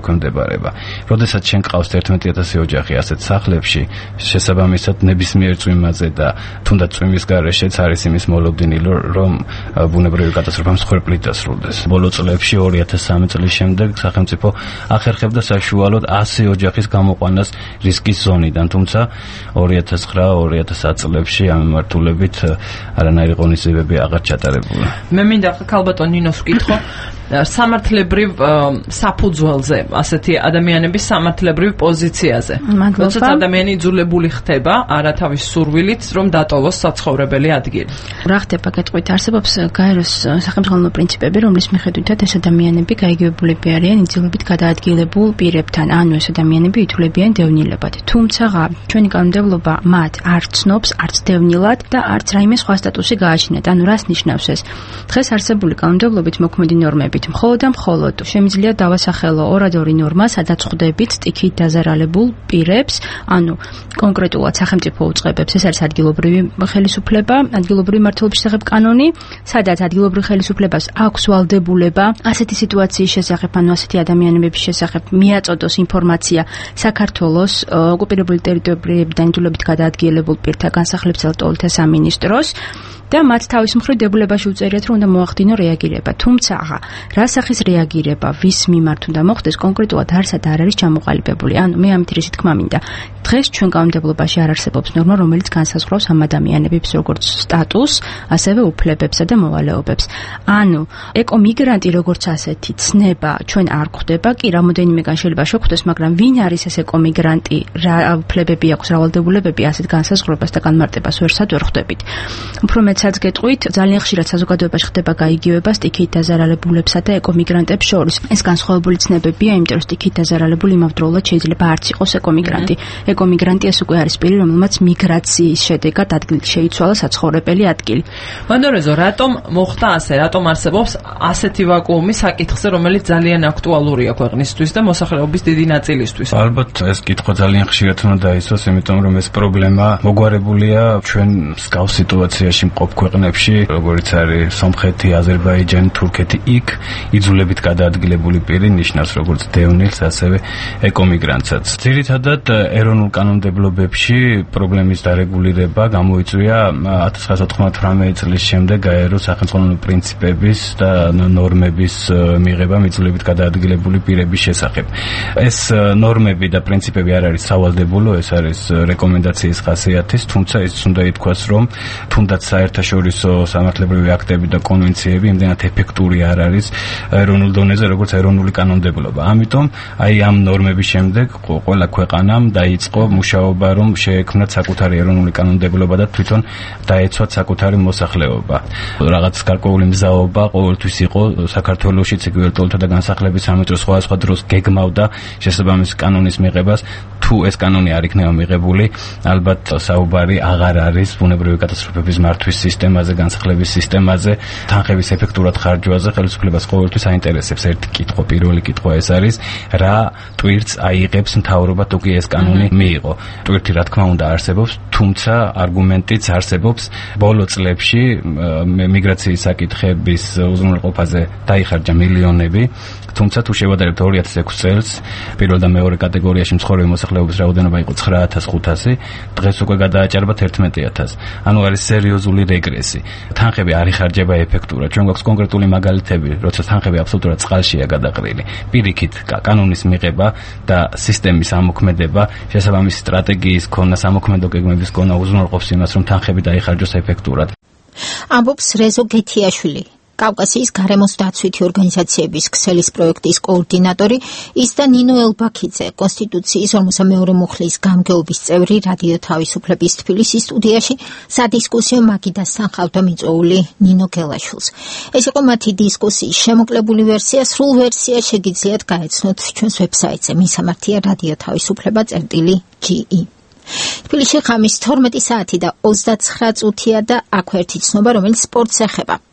[SPEAKER 7] დაუქვემდებარება. როდესაც შენ ყავს ერთმეტი ათასი ოჯახი ასეთ სახლებში, შესაბამისად ნებისმიერ წვიმაზე და თუნდაც წვიმის გარეშეც არის იმის მოლოდინი, რომ ბუნებრივი კატასტროფა მსხვერპლით დასრულდეს. ბოლო წლებში ორი ათას სამი წლის შემდეგ სახელმწიფო ახერხებდა საშუალოდ ასი ოჯახის გამოყვანას რისკის ზონიდან, თუმცა ორი ათას ცხრა ორი ათას ათი წლებში ამ მიმართულებით არანაირი ღონისძიებები აღარ ჩატარებულა.
[SPEAKER 20] მე მინდა ქალბატონ ნინოს ვკითხო სამართლებრივ საფუძველზე, ასეთი ადამიანების სამართლებრივ პოზიციაზე. როდესაც ადამიანი იძულებული ხდება არა თავის სურვილით, რომ დატოვოს საცხოვრებელი ადგილი.
[SPEAKER 6] რა ხდება გეტყვით, არსებობს გაეროს სახელმწიფო პრინციპები, რომლის მიხედვითაც ეს ადამიანები გაიგივებულები არიან იძულებით გადაადგილებულ პირებთან, ანუ ეს ადამიანები ითვლებიან დევნილებად. თუმცა ჩვენი კანონმდებლობა მათ არ ცნობს, არც დევნილად და არც რაიმე სხვა სტატუსი გააჩნიათ. ანუ რას ნიშნავს ეს? დღეს არსებული კანონმდებლობით მოქმედი ნორმები მხოლოდ და მხოლოდ შემიძლია დავასახელო ორადორი ნორმა, სადაც ხვდებით სტიქით დაზარალებულ პირებს, ანუ კონკრეტულად სახელმწიფო უწყებებს, ეს არის ადგილობრივი ხელისუფლება, ადგილობრივი მმართველობის შესახებ კანონი, სადაც ადგილობრივ ხელისუფლებას აქვს ვალდებულება ასეთი სიტუაციის შესახებ, ანუ ასეთი ადამიანების შესახებ მიაწოდოს ინფორმაცია საქართველოს ოკუპირებული ტერიტორიებიდან იძულებით გადაადგილებულ პირთა განსახლების ელტოლთა სამინისტროს და მათ თავის მხრივ დებულებაში უწერიათ, რომ უნდა მოახდინო რეაგირება. თუმცა, აღა, რა სახის რეაგირება, ვის მიმართ უნდა მოხდეს, კონკრეტულად არსად არ არის ჩამოყალიბებული. ანუ მე ამით რისი თქმა მინდა. დღეს ჩვენ კანონმდებლობაში არ არსებობს ნორმა, რომელიც განსაზღვრავს ამ ადამიანების როგორც სტატუსს, ასევე უფლებებსა და მოვალეობებს. ანუ ეკომიგრანტი როგორც ასეთი ცნება ჩვენ არ გვხვდება, კი რამოდენიმეგან შეიძლება შეხვდეს, მაგრამ ვინ არის ეს ეკომიგრანტი, რა უფლებები აქვს, რა ვალდებულებები, ასეთ განსაზღვრებას და განმარტებას ვერსად ვერ ხვდებით. უფრო მეცაც გეტყვით, ძალიან ხშირად საზოგადოებაში ხდება გაიგივება სტიქით დაზარალებულებსა და ეკომიგრანტებს შორის. ეს განსხვავებული ცნებებია, იმიტომ რომ სტიქით დაზარალებული იმავდროულად შეიძლება არც იყოს ეკომიგრანტი. ეკომიგრანტი ეს უკვე არის პირი, რომელმაც მიგრაციის შედეგად ადგილით შეიცვალა საცხოვრებელი ადგილი.
[SPEAKER 20] ვანდორეზო, რატომ მოხდა ასე? რატომ არსებობს ასეთი ვაკუუმი საკითხზე, რომელიც ძალიან აქტუალურია ქვეყნისთვის და მოსახლეობის დიდი ნაწილისთვის?
[SPEAKER 7] ალბათ ეს კითხვა ძალიან ხშირად უნდა დაისვას, იმიტომ რომ ეს პრობლემა მოგვარებულია ჩვენ მსგავს სიტუაციაში მყოფ ქვეყნებში, როგორც არის სომხეთი, აზერბაიჯანი, თურქეთი, იქ იძულებით გადაადგილებული პირი ნიშნავს როგორც დევნილს, ასევე ეკომიგრანტსაც. ძირითადად ეროვნულ კანონმდებლობებში პრობლემის დარეგულირება გამოიწვია ათას ცხრაასა თხმათვრამეტი წლის შემდეგ გაეროს სახელმწიფო პრინციპების და ნორმების მიღება იძულებით გადაადგილებული პირების შესახებ. ეს ნორმები და პრინციპები არ არის სავალდებულო, ეს არის რეკომენდაციის ხასიათის, თუმცა ის უნდა ითქვას, რომ თუნდაც საერთაშორისო სამართლებრივი აქტები და კონვენციები იმდენად ეფექტური არ არის ეროვნულ დონეზე, როგორც ეროვნული კანონმდებლობა. ამიტომ აი ამ ნორმების შემდეგ ყველა ქვეყანამ დაიწყო მუშაობა, რომ შეექმნათ საკუთარი ეროვნული კანონმდებლობა და თვითონ დაეცვათ საკუთარი მოსახლეობა. რაღაც გარკვეული მზაობა ყოველთვის იყო საქართველოშიც, იგივე ელტოლთა და განსახლების სამინისტრო სხვადასხვა დროს გეგმავდა შესაბამის კანონის მიღებას. თუ ეს კანონი არ იქნება მიღებული, ალბათ საუბარი აღარ არის ბუნებრივი კატასტროფების მართვის სისტემაზე, განსახლების სისტემაზე, თანხების ეფექტურად ხარჯვაზე. ხელისუფლებას ყოველთვის აინტერესებს ერთი კითხვა, პირველი კითხვა ეს არის, რა ტვირთს აიღებს მთავრობა თუ კი ეს კანონი მიიღო. ტვირთი რა თქმა უნდა არსებობს, თუმცა არგუმენტიც არსებობს. ბოლო წლებში მიგრაციის საკითხების უზრუნველყოფაზე დაიხარჯა მილიონები, თუმცა თუ შევადარებთ ორი ათას ექვსი წელს, პირველ და მეორე კატეგორიაში მცხოვრები მოსახლეობის რაოდენობა იყო ცხრა ათას ხუთასი, დღეს უკვე გადააჭარბათ ერთმეტი ათასი. ანუ არის სერიოზული რეგრესი. თანხები არ იხარჯება ეფექტურად. ჩვენ გვაქვს კონკრეტული მაგალითები, როცა თანხები აბსოლუტურად წყალშია გადაყრილი. პირიქით, კანონის მიღება და სისტემის ამოქმედება, შესაბამისი სტრატეგიის ქონა, სამოქმედო გეგმების ქონა უზრუნველყოფს იმას, რომ თანხები დაიხარჯოს ეფექტურად.
[SPEAKER 1] ამბობს რეზო გეთიაშვილი, კავკასიის გარემოს დაცვითი ორგანიზაციების ქსელის პროექტის კოორდინატორი, ის და ნინო ელბაქიძე, კონსტიტუციის ორმოცდამეორე მუხლის გამგეობის წევრი, რადიო თავისუფლების თბილისის სტუდიაში სადისკუსიო მაგიდასთან ხავდა მიწვეული ნინო გელაშვილს. ეს იყო მათი დისკუსიის შემოკლებული ვერსია, სრულ ვერსია შეგიძლიათ გაეცნოთ ჩვენს ვებსაიტზე მისამართია რადიო თავისუფლება წერტილი ჯი ი. თბილისში ხამის თორმეტი საათი და ოცდაცხრა წუთია და აქ ერთი ცნობა, რომელიც სპორტს ეხება.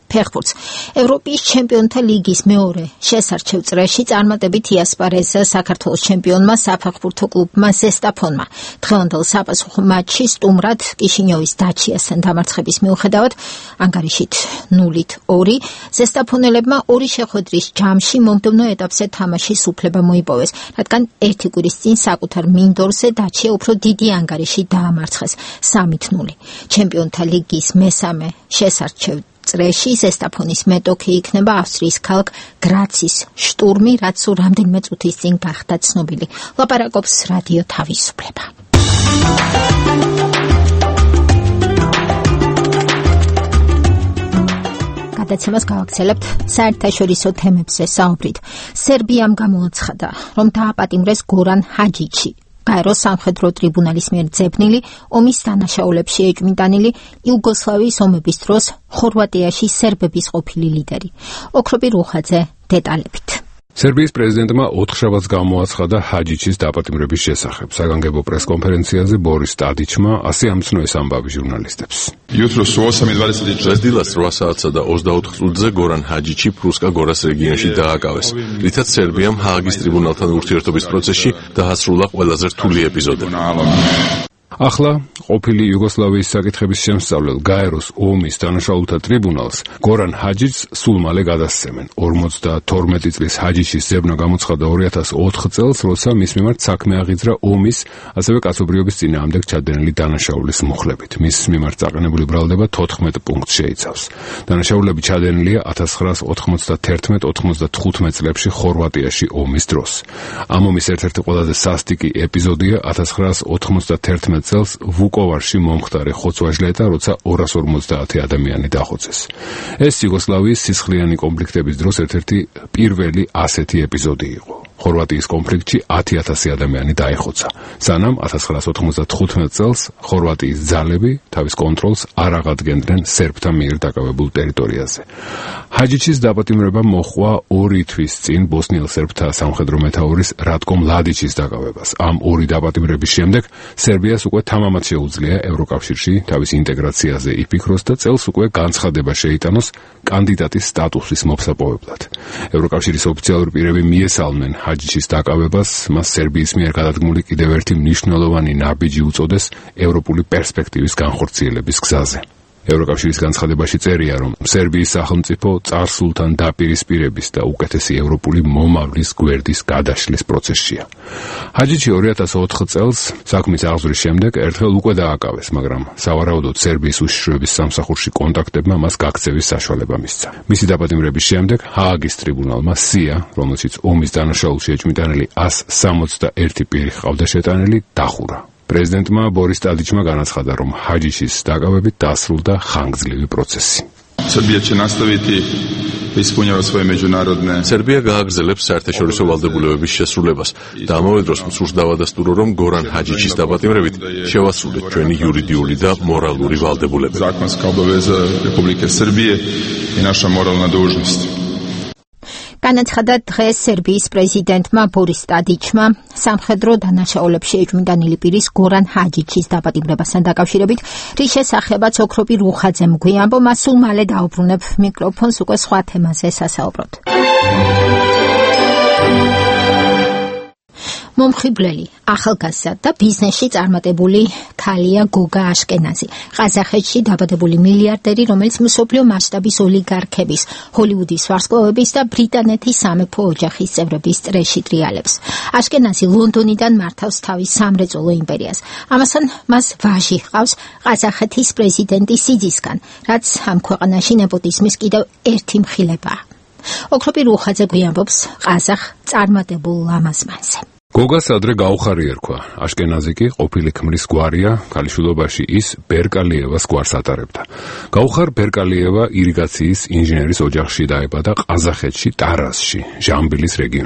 [SPEAKER 1] ფეხბურთს. ევროპის ჩემპიონთა ლიგის მეორე შესარჩევ წრეში წარმატებით იასპარეზა საქართველოს ჩემპიონმა საფეხბურთო კლუბმა ზესტაფონმა. დღევანდელ საპასუხო მატჩში სტუმრად კიშინიოვის დაჩიასთან დამარცხების მიუხედავად ანგარიშით ნულით ორი ზესტაფონელებმა ორი შეხვედრის ჯამში მომდევნო ეტაპზე თამაშის უფლება მოიპოვეს, რადგან ერთი კვირის წინ საკუთარ მინდორზე დაჩია უფრო დიდი ანგარიში დაამარცხეს სამით ნული. ჩემპიონთა ლიგის მესამე შესარჩევ წრეში ზესტაფონის მეტოქი იქნება ავსტრიის ქალაქ გრაცის შტურმი, რაც სულ რამდენიმე წუთის წინ გახდა ცნობილი. ლაპარაკობს რადიო თავისუფლება. გადაცემას გავაგრძელებთ საერთაშორისო თემებზე საუბრით. სერბიამ გამოაცხადა, რომ დააპატიმრეს გორან ჰაჯიჩი, გაეროს სამხედრო ტრიბუნალის მიერ ძებნილი ომის დანაშაულებში ეჭვმიტანილი იუგოსლავიის ომების დროს ხორვატიაში სერბების ყოფილი ლიდერი. ოქროპი რუხაძე დეტალებით.
[SPEAKER 21] სერბიის პრეზიდენტმა ოთხშაბათს გამოაცხადა ჰაჯიჩის დაპატიმრების შესახებ. საგანგებო პრესკონფერენციაზე ბორის ტადიჩმა ასე ამცნო ეს ამბავი ჟურნალისტებს.
[SPEAKER 3] დილას რვა საათსა და ოცდაოთხ წუთზე გორან ჰაჯიჩი პრუსკა-გორას რეგიონში დააკავეს, რითაც სერბიამ ჰააგის ტრიბუნალთან ურთიერთობის პროცესში დაასრულა ყველაზე რთული ეპიზოდები.
[SPEAKER 21] ახლა ყოფილი იუგოსლავიის საკითხების შემსწავლელ გაეროს ომის დანაშაულთა ტრიბუნალს გორან ჰაჯიჩს სულ მალე გადასცემენ. ორმოცდათორმეტი წლის ჰაჯიჩის ძებნა გამოცხადა ორი ათას ოთხ წელს, როცა მის მიმართ საქმე აღიძრა ომის, ასევე კაცობრიობის წინააღმდეგ ჩადენილი დანაშაულის მუხლებით. მის მიმართ წაყენებული ბრალდება თოთხმეტ პუნქტს შეიცავს. დანაშაულები ჩადენილია ათას ცხრაას ოთხმოცდათერთმეტ ოთხმოცდათხუთმეტ წლებში ხორვატიაში ომის დროს. ამ ომის ერთ-ერთი ყველაზე სასტიკი ეპიზოდია ათას ცხრაას ოთხმოცდათერთმეტ წელს ვუკოვარში მომხდარე ხოცვაჟლეტა, როცა ორას ორმოცდაათი ადამიანი დახოცეს. ეს იუგოსლავიის სისხლიანი კონფლიქტების დროს ერთ-ერთი პირველი ასეთი ეპიზოდი იყო. ხორვატიის კონფლიქტში ათი ათასი ადამიანი დაიხოცა. სანამ ათას ცხრაას ოთხმოცდათხუთმეტ წელს ხორვატიის ძალები თავის კონტროლს არ აღადგენდნენ სერბთა მიერ დაკავებულ ტერიტორიაზე. ჰაჯიჩის დაპატიმრება მოჰყვა ორი თვის წინ ბოსნიელ სერბთა სამხედრო მეთაურის რატკო მლადიჩის დაკავებას. ამ ორი დაპატიმრების შემდეგ სერბიას უკვე თამამად შეუძლია ევროკავშირში თავის ინტეგრაციაზე იფიქროს და წელს უკვე განცხადება შეიტანოს კანდიდატის სტატუსის მოფსაპოვებლად. ევროკავშირის ოფიციალური პირები მიესალმნენ ჰაჯიჩის დაკავებას, მას სერბიის მიერ გადადგმული კიდევ ერთი მნიშვნელოვანი ნაბიჯი უწოდეს ევროპული პერსპექტივის განხორციელების გზაზე. ევროკავშირის განცხადებაში წერია, რომ სერბიის სახელმწიფო წარსულთან დაპირისპირების და უკეთესი ევროპული მომავლის გვერდის გადაშლის პროცესშია. ჰაჯიჩი ორი ათას ოთხ წელს საქმის აღზრდის შემდეგ ერთხელ უკვე დააკავეს, მაგრამ სავარაუდოდ სერბიის უშიშროების სამსახურში კონტაქტებმა მას გაქცევის საშუალება მისცა. მისი დაპატიმრების შემდეგ ჰააგის ტრიბუნალმა სია, რომელშიც ომის დანაშაულში ეჭვმიტანილი ასი სამოცდაერთი პირი ჰყავდა შეტანილი, დახურა. პრეზიდენტმა ბორის ტადიჩმა განაცხადა, რომ ჰაჯიჩის დაკავებით დასრულდა ხანგრძლივი პროცესი.
[SPEAKER 3] სერბია გააგრძელებს საერთაშორისო ვალდებულებების შესრულებას და ამავე დროს მსურს დავადასტურო, რომ გორან ჰაჯიჩის დაპატიმრებით შევასრულეთ ჩვენი იურიდიული და მორალური ვალდებულებები.
[SPEAKER 1] განაცხადა დღეს სერბიის პრეზიდენტმა ბორის ტადიჩმა სამხედრო დანაშაულებში ეჭვმიტანილი პირის გორან ჰაჯიჩის დაპატიმრებასთან დაკავშირებით, რის შესახებაც ოქროპი რუხაძემ გვიამბო, მას სულ მალე დაუბრუნებ მიკროფონს უკვე სხვა თემაზე სასაუბროთ. მომხიბვლელი, ახალგაზრდა და ბიზნესში წარმატებული ქალია გოგა აშკენაზი, ყაზახეთში დაბადებული მილიარდერი, რომელიც მსოფლიო მასშტაბის ოლიგარქების, ჰოლივუდის ვარსკვლავების და ბრიტანეთის სამეფო ოჯახის წევრების წრეში ტრიალებს. აშკენაზი ლონდონიდან მართავს თავის სამრეწველო იმპერიას. ამასთან მას ვაჟი ჰყავს ყაზახეთის პრეზიდენტი სიძისგან, რაც ამ ქვეყანაში ნეპოტიზმის კიდევ ერთი მხილებაა. ოქროპი რუხაძე გვიამბობს ყაზახ წარმატებულ ლამაზმანზე.
[SPEAKER 21] გოგას ადრე გაუხარი ერქვა. აშკენაზი კი ყოფილი ქმრის გვარია, ქალიშვილობაში ის ბერკალიევას გვარს ატარებდა. გაუხარ ბერკალიევა ირიგაციის ინჟინერის ოჯახში დაიბადა ყაზახეთში, ტარასში, ჟამბილის რეგიონში.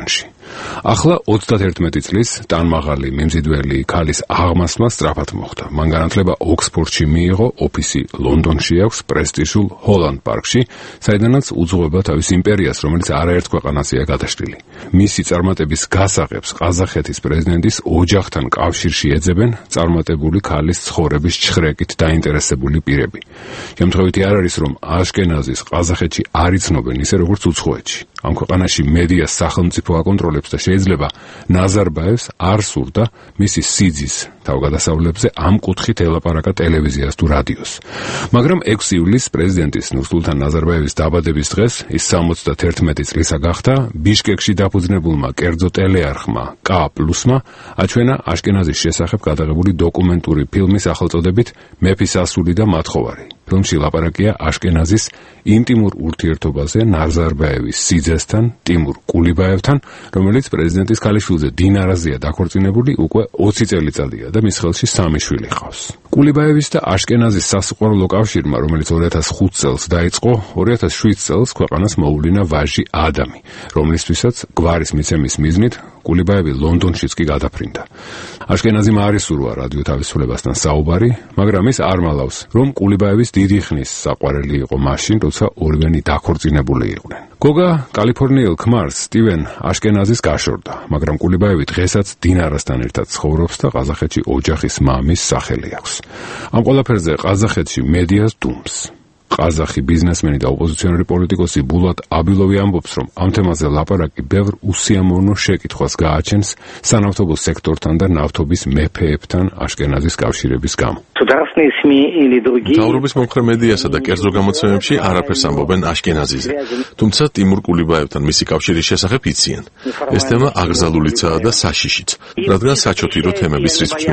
[SPEAKER 21] ახლა ოცდაათერთმეტი წლის ტანმაღალი მიმზიდველი ქალის აღმასვლა სწრაფად მოხდა. მან განათლება ოქსფორდში მიიღო, ოფისი ლონდონში აქვს, პრესტიჟულ ჰოლანდ პარკში, საიდანაც უძღვება თავის იმპერიას, რომელიც არაერთ ქვეყანაზეა გადაშლილი. მისი წარმატების გასაღებს ყაზახეთის პრეზიდენტის ოჯახთან კავშირში ეძებენ წარმატებული ქალის ცხოვრების ჩხრეკით დაინტერესებული პირები. შემთხვევითი არ არის, რომ აშკენაზის ყაზახეთში არ იცნობენ ისე როგორც უცხოეთში. ამ ქვეყანაში მედიას სახელმწიფო აკონტროლებს და შეიძლება ნაზარბაევს არ სურდა მისი სიძის თავგადასავლებზე ამ კუთხით ელაპარაკა ტელევიზიას თუ რადიოს. მაგრამ ექვსი ივლისს პრეზიდენტის ნურსულთან ნაზარბაევის დაბადების დღეს ის სამოცდაათერთმეტი წლისა გახდა, ბიშკეკში დაფუძნებულმა კერძო ტელეარხმა კა პლუსმა აჩვენა აშკენაზის შესახებ გადაღებული დოკუმენტური ფილმის სახელწოდებით მეფის ასული და მათხოვარი. ფილმში ლაპარაკია აშკენაზის ინტიმურ ურთიერთობაზე ნაზარბაევის სიძესთან, ტიმურ კულიბაევთან, რომელიც პრეზიდენტის ქალიშვილზე დინარაზეა დაქორწინებული უკვე ოცი წელიწადია და მის ხელში სამი შვილი ჰყავს. კულიბაევის და აშკენაზის სასიყვარულო კავშირმა, რომელიც ორი ათას ხუთ წელს დაიწყო, ორი ათას შვიდ წელს ქვეყანას მოუვლინა ვაჟი ადამი, რომლისთვისაც გვარის მიცემის მიზნით კულიბაევი ლონდონშიც კი გადაფრინდა. აშკენაზიმ არ ისურვა რადიო თავისუფლებასთან საუბარი, მაგრამ ის არ მალავს, რომ კულიბაევის დიდი ხნის საყვარელი იყო მაშინ, როცა ორივენი დაქორწინებული იყვნენ. გოგა კალიფორნიელ ქმარს სტივენ აშკენაზის გაშორდა, მაგრამ კულიბაევი დღესაც დინარასთან ერთად ცხოვრობს და ყაზახეთში ოჯახის მამის სახელი აქვს. ამ ყველაფერზე ყაზახეთში მედიას დუმს. ყაზახი ბიზნესმენი და ოპოზიციონერი პოლიტიკოსი ბულატ აბილოვი ამბობს, რომ ამ თემაზე ლაპარაკი ბევრ უსიამოვნო შეკითხვას გააჩენს სანავთობო სექტორთან და ნავთობის მეფეებთან აშკენაზის კავშირების გამო.
[SPEAKER 3] მთავრობის მომხრე მედიასა და კერძო გამოცემებში არაფერს ამბობენ აშკენაზიზე, თუმცა ტიმურ კულიბაევთან მისი კავშირის შესახებ იციან. ეს თემა აკრძალულიცაა და საშიშიც, რადგან საჩოთირო თემების რიცხვს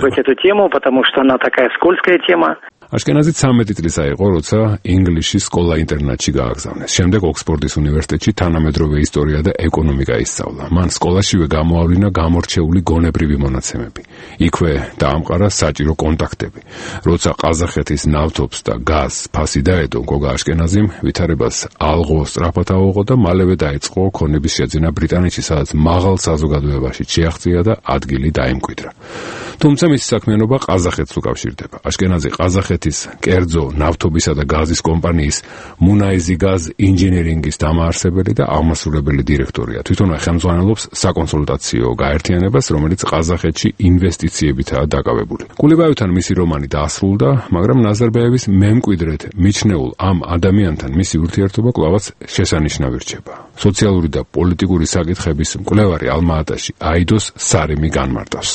[SPEAKER 3] მიეკუთვნება.
[SPEAKER 21] აშკენაზი ცამეტი წლისა იყო, როცა ინგლისში სკოლა-ინტერნატში გააგზავნეს. შემდეგ ოქსფორდის უნივერსიტეტში თანამედროვე ისტორია და ეკონომიკა ისწავლა. მან სკოლაშივე გამოავლინა გამორჩეული გონებრივი მონაცემები. იქვე დაამყარა საჭირო კონტაქტები. როცა ყაზახეთის ნავთობს და გაზს ფასი დაედო, გოგა აშკენაზიმ ვითარებას ალღო სწრაფად აუღო და მალევე დაიწყო ქონების შეძენა ბრიტანეთში, სადაც მაღალ საზოგადოებაში შეაღწია და ადგილი დაიმკვიდრა. თუმცა მისი საქმიანობა ყაზახეთს უკავშირდება. აშკენაზი ყაზახეთის კერძო ნავთობისა და გაზის კომპანიის მუნაიზი გაზ ინჟინერინგის დამაარსებელი და აღმასრულებელი დირექტორია. თვითონვე ხელმძღვანელობს საკონსულტაციო გაერთიანებას, რომელიც ყაზახეთში ინვესტიციებითაა დაკავებული. კულიბაევთან მისი რომანი დაასრულდა, მაგრამ ნაზარბაევის მემკვიდრედ მიჩნეულ ამ ადამიანთან მისი ურთიერთობა კვლავაც შესანიშნავი რჩება. სოციალური და პოლიტიკური საკითხების მკვლევარი ალმა-ატაში აიდოს სარიმი განმარტავს.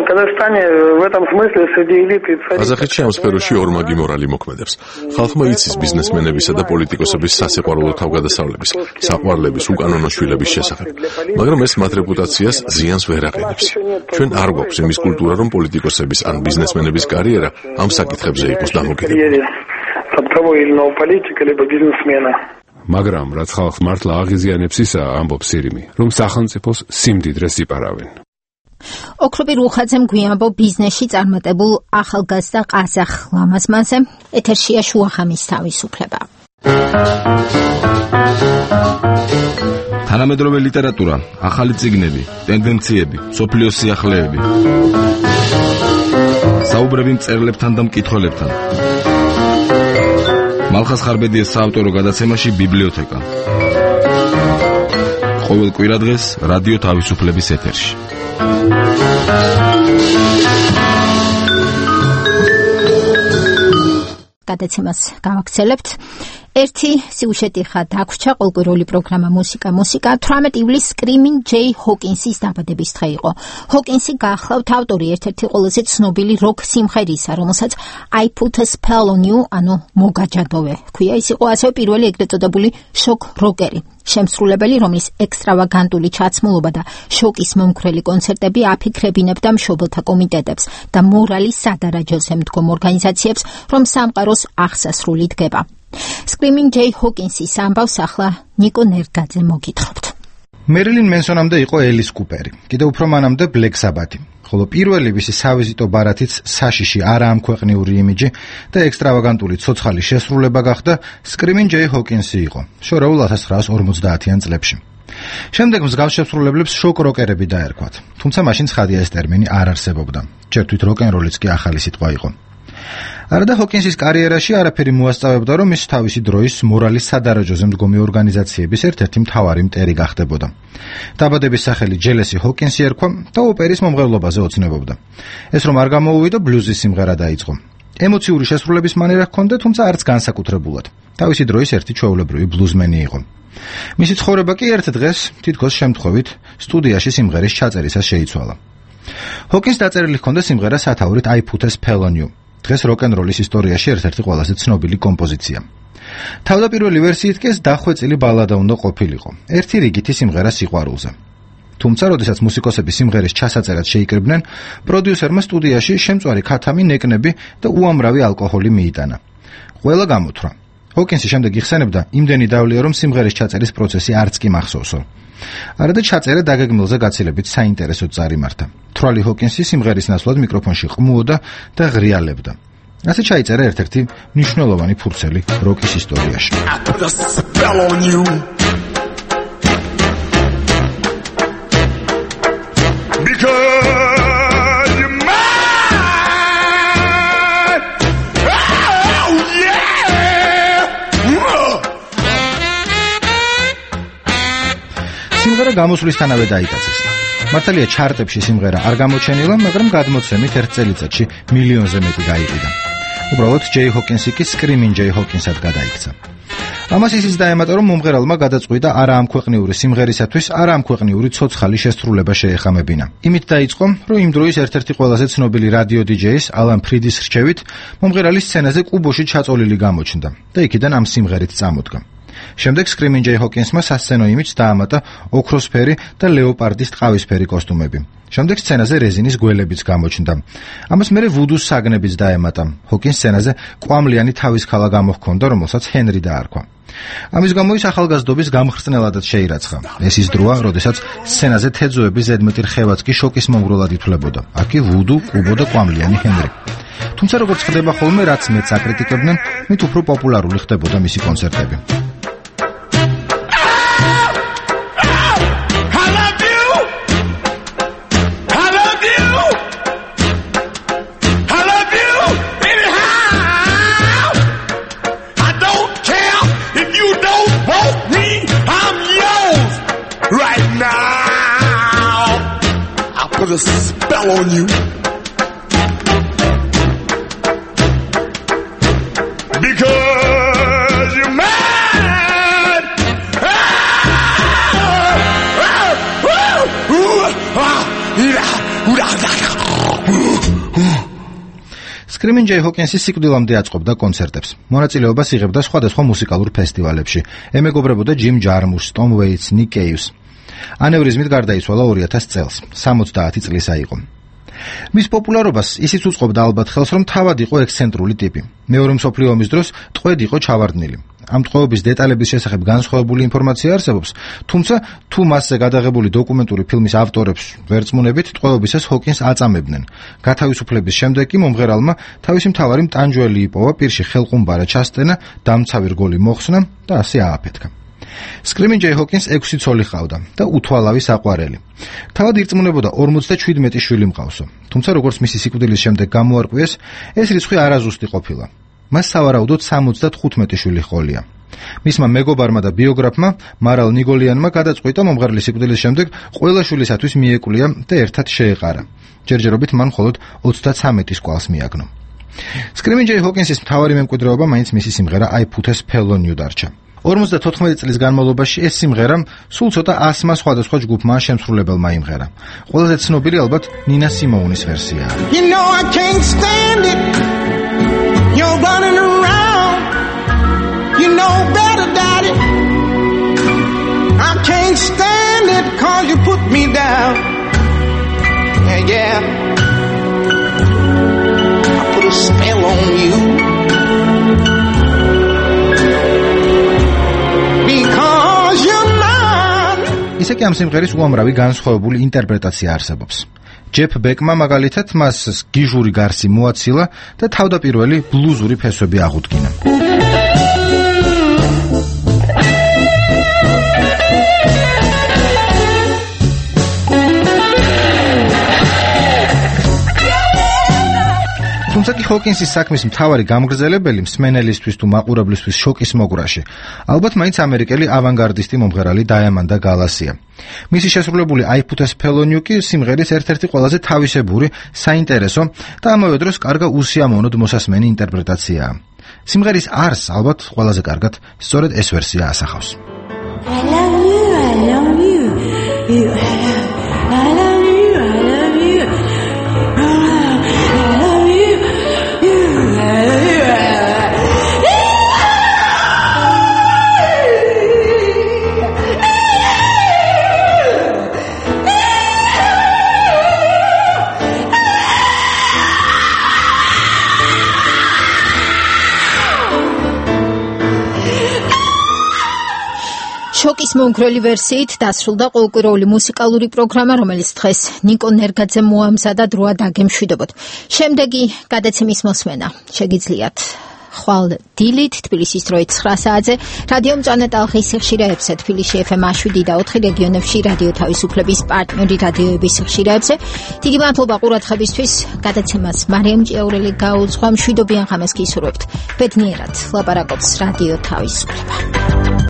[SPEAKER 3] ყაზახეთში ამ სფეროში ორმაგი მორალი მოქმედებს. ხალხმა იცის ბიზნესმენებისა და პოლიტიკოსების სასიყვარულო თავგადასავლების, საყვარლების, უკანონო შვილების შესახებ, მაგრამ ეს მათ რეპუტაციას ზიანს ვერ აყენებს. ჩვენ არ გვაქვს იმის კულტურა, რომ პოლიტიკოსების ან ბიზნესმენების კარიერა ამ საკითხებზე იყოს დამოკიდებული.
[SPEAKER 21] მაგრამ რაც ხალხს მართლა აღიზიანებს ისაა, ამბობს სირიმი, რომ სახელმწიფოს სიმდიდრეს იპარავენ.
[SPEAKER 1] ოქროპი რუხაძემ გვიამბო ბიზნესში წარმატებულ ახალგაზრდა ყაზახ ლამაზმანზე. ეთერშია შუახამის თავისუფლება.
[SPEAKER 2] თანამედროვე ლიტერატურა, ახალი წიგნები, ტენდენციები, სოფლიოს სიახლეები. საუბრები მწერლებთან და მკითხველებთან. მალხას ხარბედიეს საავტორო გადაცემაში ბიბლიოთეკა. ყოველ კვირადღეს რადიო თავისუფლების ეთერში.
[SPEAKER 1] გადაცემას გავაგრძელებთ. ერთი სიუჟეტი ხა დაგვრჩა ყოველკვირეული პროგრამა მუსიკა მუსიკა. თვრამეტი ივლისს სკრიმინგ ჯეი ჰოკინსის დაბადების დღე იყო. ჰოკინსი გახლავთ ავტორი ერთ-ერთი ყველაზე ცნობილი როკ სიმღერისა, რომელსაც I Put a Spell on You, ანუ მოგაჯადოვე ქვია. ის იყო ასევე პირველი ეგრეთ წოდებული შოკ როკერი. შემსრულებელი, რომლის ექსტრავაგანტული ჩაცმულობა და შოკის მომხრელი კონცერტები აფიქრებინებდა მშობელთა კომიტეტებს და მორალის სადარაჯოზე მდგომ ორგანიზაციებს, რომ სამყაროს აღსასრული დგება. Screaming Jay Hawkinsის ამბავს ახლა ნიკო ნერგაძე მოგითხრობთ.
[SPEAKER 22] მერილინ მენსონამდე იყო ელის კუპერი, კიდევ უფრო მანამდე Black Sabbath, ხოლო პირველი მისი სავიზიტო ბარათიც საშიში არაამქვეყნიური იმიჯი და ექსტრავაგანტული ცოცხალი შესრულება გახდა Screaming Jay Hawkinsi იყო, შორეულ ათას ცხრაას ორმოცდაათიან წლებში. შემდეგ მსგავს შესრულებლებს შოკ როკერები დაერქვათ, თუმცა მაშინ ცხადია ეს ტერმინი არ არსებობდა. ჯერ თვით როკ-ენ-როლიც კი ახალი სიტყვა იყო. არადა ჰოკინსის კარიერაში არაფერი მოასწავებდა, რომ ის თავისი დროის მორალის სადარაჯოზე მდგომი ორგანიზაციების ერთ-ერთი მთავარი მტერი გახდებოდა. დაბადების სახელი ჯელესი ჰოკინსი ერქვა და ოპერის მომღერლობაზე ოცნებობდა. ეს რომ არ გამოუვიდა, ბლუზის სიმღერა დაიწყო. ემოციური შესრულების მანერა ჰქონდა, თუმცა არც განსაკუთრებულად. თავისი დროის ერთი ჩვეულებრივი ბლუზმენი იყო. მისი ცხოვრება კი ერთ დღეს, თითქოს შემთხვევით, სტუდიაში სიმღერის ჩაწერისას შეიცვალა. ჰოკინს დაწერილი ჰქონდა სიმღერა სათაურით I Put a Spell on You. დღეს როკ-ენ-როლის ისტორიაში ერთ-ერთი ყველაზე ცნობილი კომპოზიცია. თავდაპირველი ვერსიით კი ეს დახვეწილი ბალადა უნდა ყოფილიყო, ერთი რიგითი სიმღერა სიყვარულზე. თუმცა, როდესაც მუსიკოსები სიმღერის ჩასაწერად შეიკრიბნენ, პროდიუსერმა სტუდიაში შემწვარი ქათამი, ნეკნები და უამრავი ალკოჰოლი მიიტანა. ყველა გამოთვრა. ჰოკინსი შემდეგ იხსენებდა, იმდენი დავლია, რომ სიმღერის ჩაწერის პროცესი არც კი მახსოვსო. არადა ჩაწერა დაგეგმილზე გაცილებით საინტერესოდ წარიმართა. თვრალი ჰოკინსი სიმღერის ნაცვლად მიკროფონში ყმუოდა და ღრიალებდა. ასე ჩაიწერა ერთ-ერთი მნიშვნელოვანი ფურცელი როკის ისტორიაში. სიმღერა გამოსვლისთანავე დაიკაცეს. მართალია ჩარტებში სიმღერა არ გამოჩენილა, მაგრამ გადმოცემით ერთ წელიწადში მილიონზე მეტი გაიყიდა. უბრალოდ ჯეი ჰოკინსი კი სკრიმინ ჯეი ჰოკინსად გადაიქცა. ამას ისიც დაემატა, რომ მომღერალმა გადაწყვიტა არა ამ ქვეყნიური სიმღერისათვის, არა ამ ქვეყნიური ცოცხალი შესრულება შეეხამებინა. იმით დაიწყო, რომ იმ დროის ერთ-ერთი ყველაზე ცნობილი რადიო დიჯეის ალან ფრიდის რჩევით, მომღერალი სცენაზე კუბოში ჩაწოლილი გამოჩნდა და იქიდან ამ სიმღერით წამოდგა. შემდეგ სკრიმინ ჯეი ჰოკინსმა სასცენო იმიჯს დაამატა ოქროსფერი და ლეოპარდის ტყავისფერი კოსტუმები. შემდეგ სცენაზე რეზინის გველებიც გამოჩნდა. ამას მერე ვუდუს საგნებიც დაემატა. ჰოკინს სცენაზე კვამლიანი თავის ქალა გამოჰქონდა, რომელსაც ჰენრი დაარქვა. ამის გამო ის ახალგაზრდობის გამხრწნელადაც შეირაცხა. ეს ის დროა, როდესაც სცენაზე თეძოების ზედმეტი რხევაც კი შოკის მომგვრულად ითვლებოდა. აქ კი ვუდუ, კუბო და კვამლიანი ჰენრი. თუმცა როგორც ხდება ხოლმე, რაც მეც აკრიტიკებდნენ, მით უფრო პოპულარული ხდებოდა მისი კონცერტები.
[SPEAKER 4] Put a spell on you because you're mad.
[SPEAKER 22] სკრიმინ ჯეი ჰოკინსი სიკვდილამდე აწყობდა კონცერტებს. მონაწილეობას იღებდა სხვადასხვა მუსიკალურ ფესტივალებში. ემეგობრებოდა ჯიმ ჯარმუსს, ტომ ვეიტს, ნიკ კეივს. ანევრიზმით გარდაიცვალა ორი ათასი წელს, სამოცდაათი წლისა იყო. მის პოპულარობას ისიც უწყობდა ალბათ ხელს, რომ თავად იყო ექსცენტრული ტიპი. მეორე მსოფლიო ომის დროს ტყვედ იყო ჩავარდნილი. ამ ტყვეობის დეტალების შესახებ განსხვავებული ინფორმაცია არსებობს, თუმცა თუ მასზე გადაღებული დოკუმენტური ფილმის ავტორებს ვერწმუნებით, ტყვეობისას ჰოკინს აწამებდნენ. გათავისუფლების შემდეგ კი მომღერალმა თავისი მთავარი მტანჯველი იპოვა, პირში ხელყუმბარა ჩასტენა, დამცავი რგოლი მოხსნა და ასე ააფეთქა. სკრიმინ ჯეი ჰოკინს ექვსი ცოლი ჰყავდა და უთვალავი საყვარელი. თავად ირწმუნებოდა ორმოცდაშვიდმეტი შვილი მყავსო. თუმცა როგორც მისი სიკვდილის შემდეგ გამოარკვიეს, ეს რიცხვი არაზუსტი ყოფილა. მას სავარაუდოდ სამოცდათხუთმეტი შვილი ჰყოლია. მისმა მეგობარმა და ბიოგრაფმა მარალ ნიგოლიანმა გადაწყვიტა მომღერლის სიკვდილის შემდეგ ყველა შვილისათვის მიეკვლია და ერთად შეეყარა. ჯერჯერობით მან მხოლოდ ოცდაცამეტის კვალს მიაგნო. სკრიმინ ჯეი ჰოკინსის მთავარი მემკვიდრეობა მაინც მისი სიმღერა I Put a Spell on You დარჩა. ორმოცდათოთხმეტი წლის განმავლობაში ეს სიმღერა სულ ცოტა ასმა სხვადასხვა ჯგუფმა შემსრულებელმა იმღერა. ყველაზე ცნობილი ალბათ ნინა სიმოუნის ვერსიაა.
[SPEAKER 4] You know I can't stand it. You're running around. You know better, daddy. I can't stand it cause you put me down. Yeah, yeah. I put a spell on you.
[SPEAKER 22] ისე კი ამ სიმღერის უამრავი განსხვავებული ინტერპრეტაცია არსებობს. ჯეფ ბეკმა მაგალითად მას გიჟური გარსი მოაცილა და თავდაპირველი ბლუზური ფესვები აღუდგინა. ჰოკინსის საქმის მთავარი გამგრძელებელი მსმენელისთვის თუ მაყურებლისთვის შოკის მოგვრაში ალბათ მაინც ამერიკელი ავანგარდისტი მომღერალი დაიამანდა გალასია. მისი შესრულებული I Put a Spell on You კი სიმღერის ერთ-ერთი ყველაზე თავისებური, საინტერესო და ამავე დროს კარგა უსიამოვნოდ მოსასმენი ინტერპრეტაციაა. სიმღერის არსს ალბათ ყველაზე კარგად სწორედ ეს ვერსია ასახავს. I love you, I love you, you, I love, I love you, I love you, I love you, you, I love you. შოკის მომგვრელი ვერსიით დასრულდა ყოველკვირეული მუსიკალური პროგრამა, რომელიც დღეს ნიკო ნერგაძემ მოამზადა დროა დაგემშვიდობოთ. შემდეგი გადაცემის მოსმენა შეგიძლიათ ხვალ დილით თბილისის დროით ცხრა საათზე რადიო მწვანე ტალღის სიხშირეებზე თბილისში F M შვიდი და ოთხი რეგიონებში რადიო თავისუფლების პარტნიორი რადიოების სიხშირეებზე. დიდი მადლობა ყურადღებისთვის. გადაცემას მარიამ ჭიაურელი გაუძღვა. მშვიდობიან ღამეს გისურვებთ. ბედნიერად ლაპარაკობს რადიო თავისუფლება.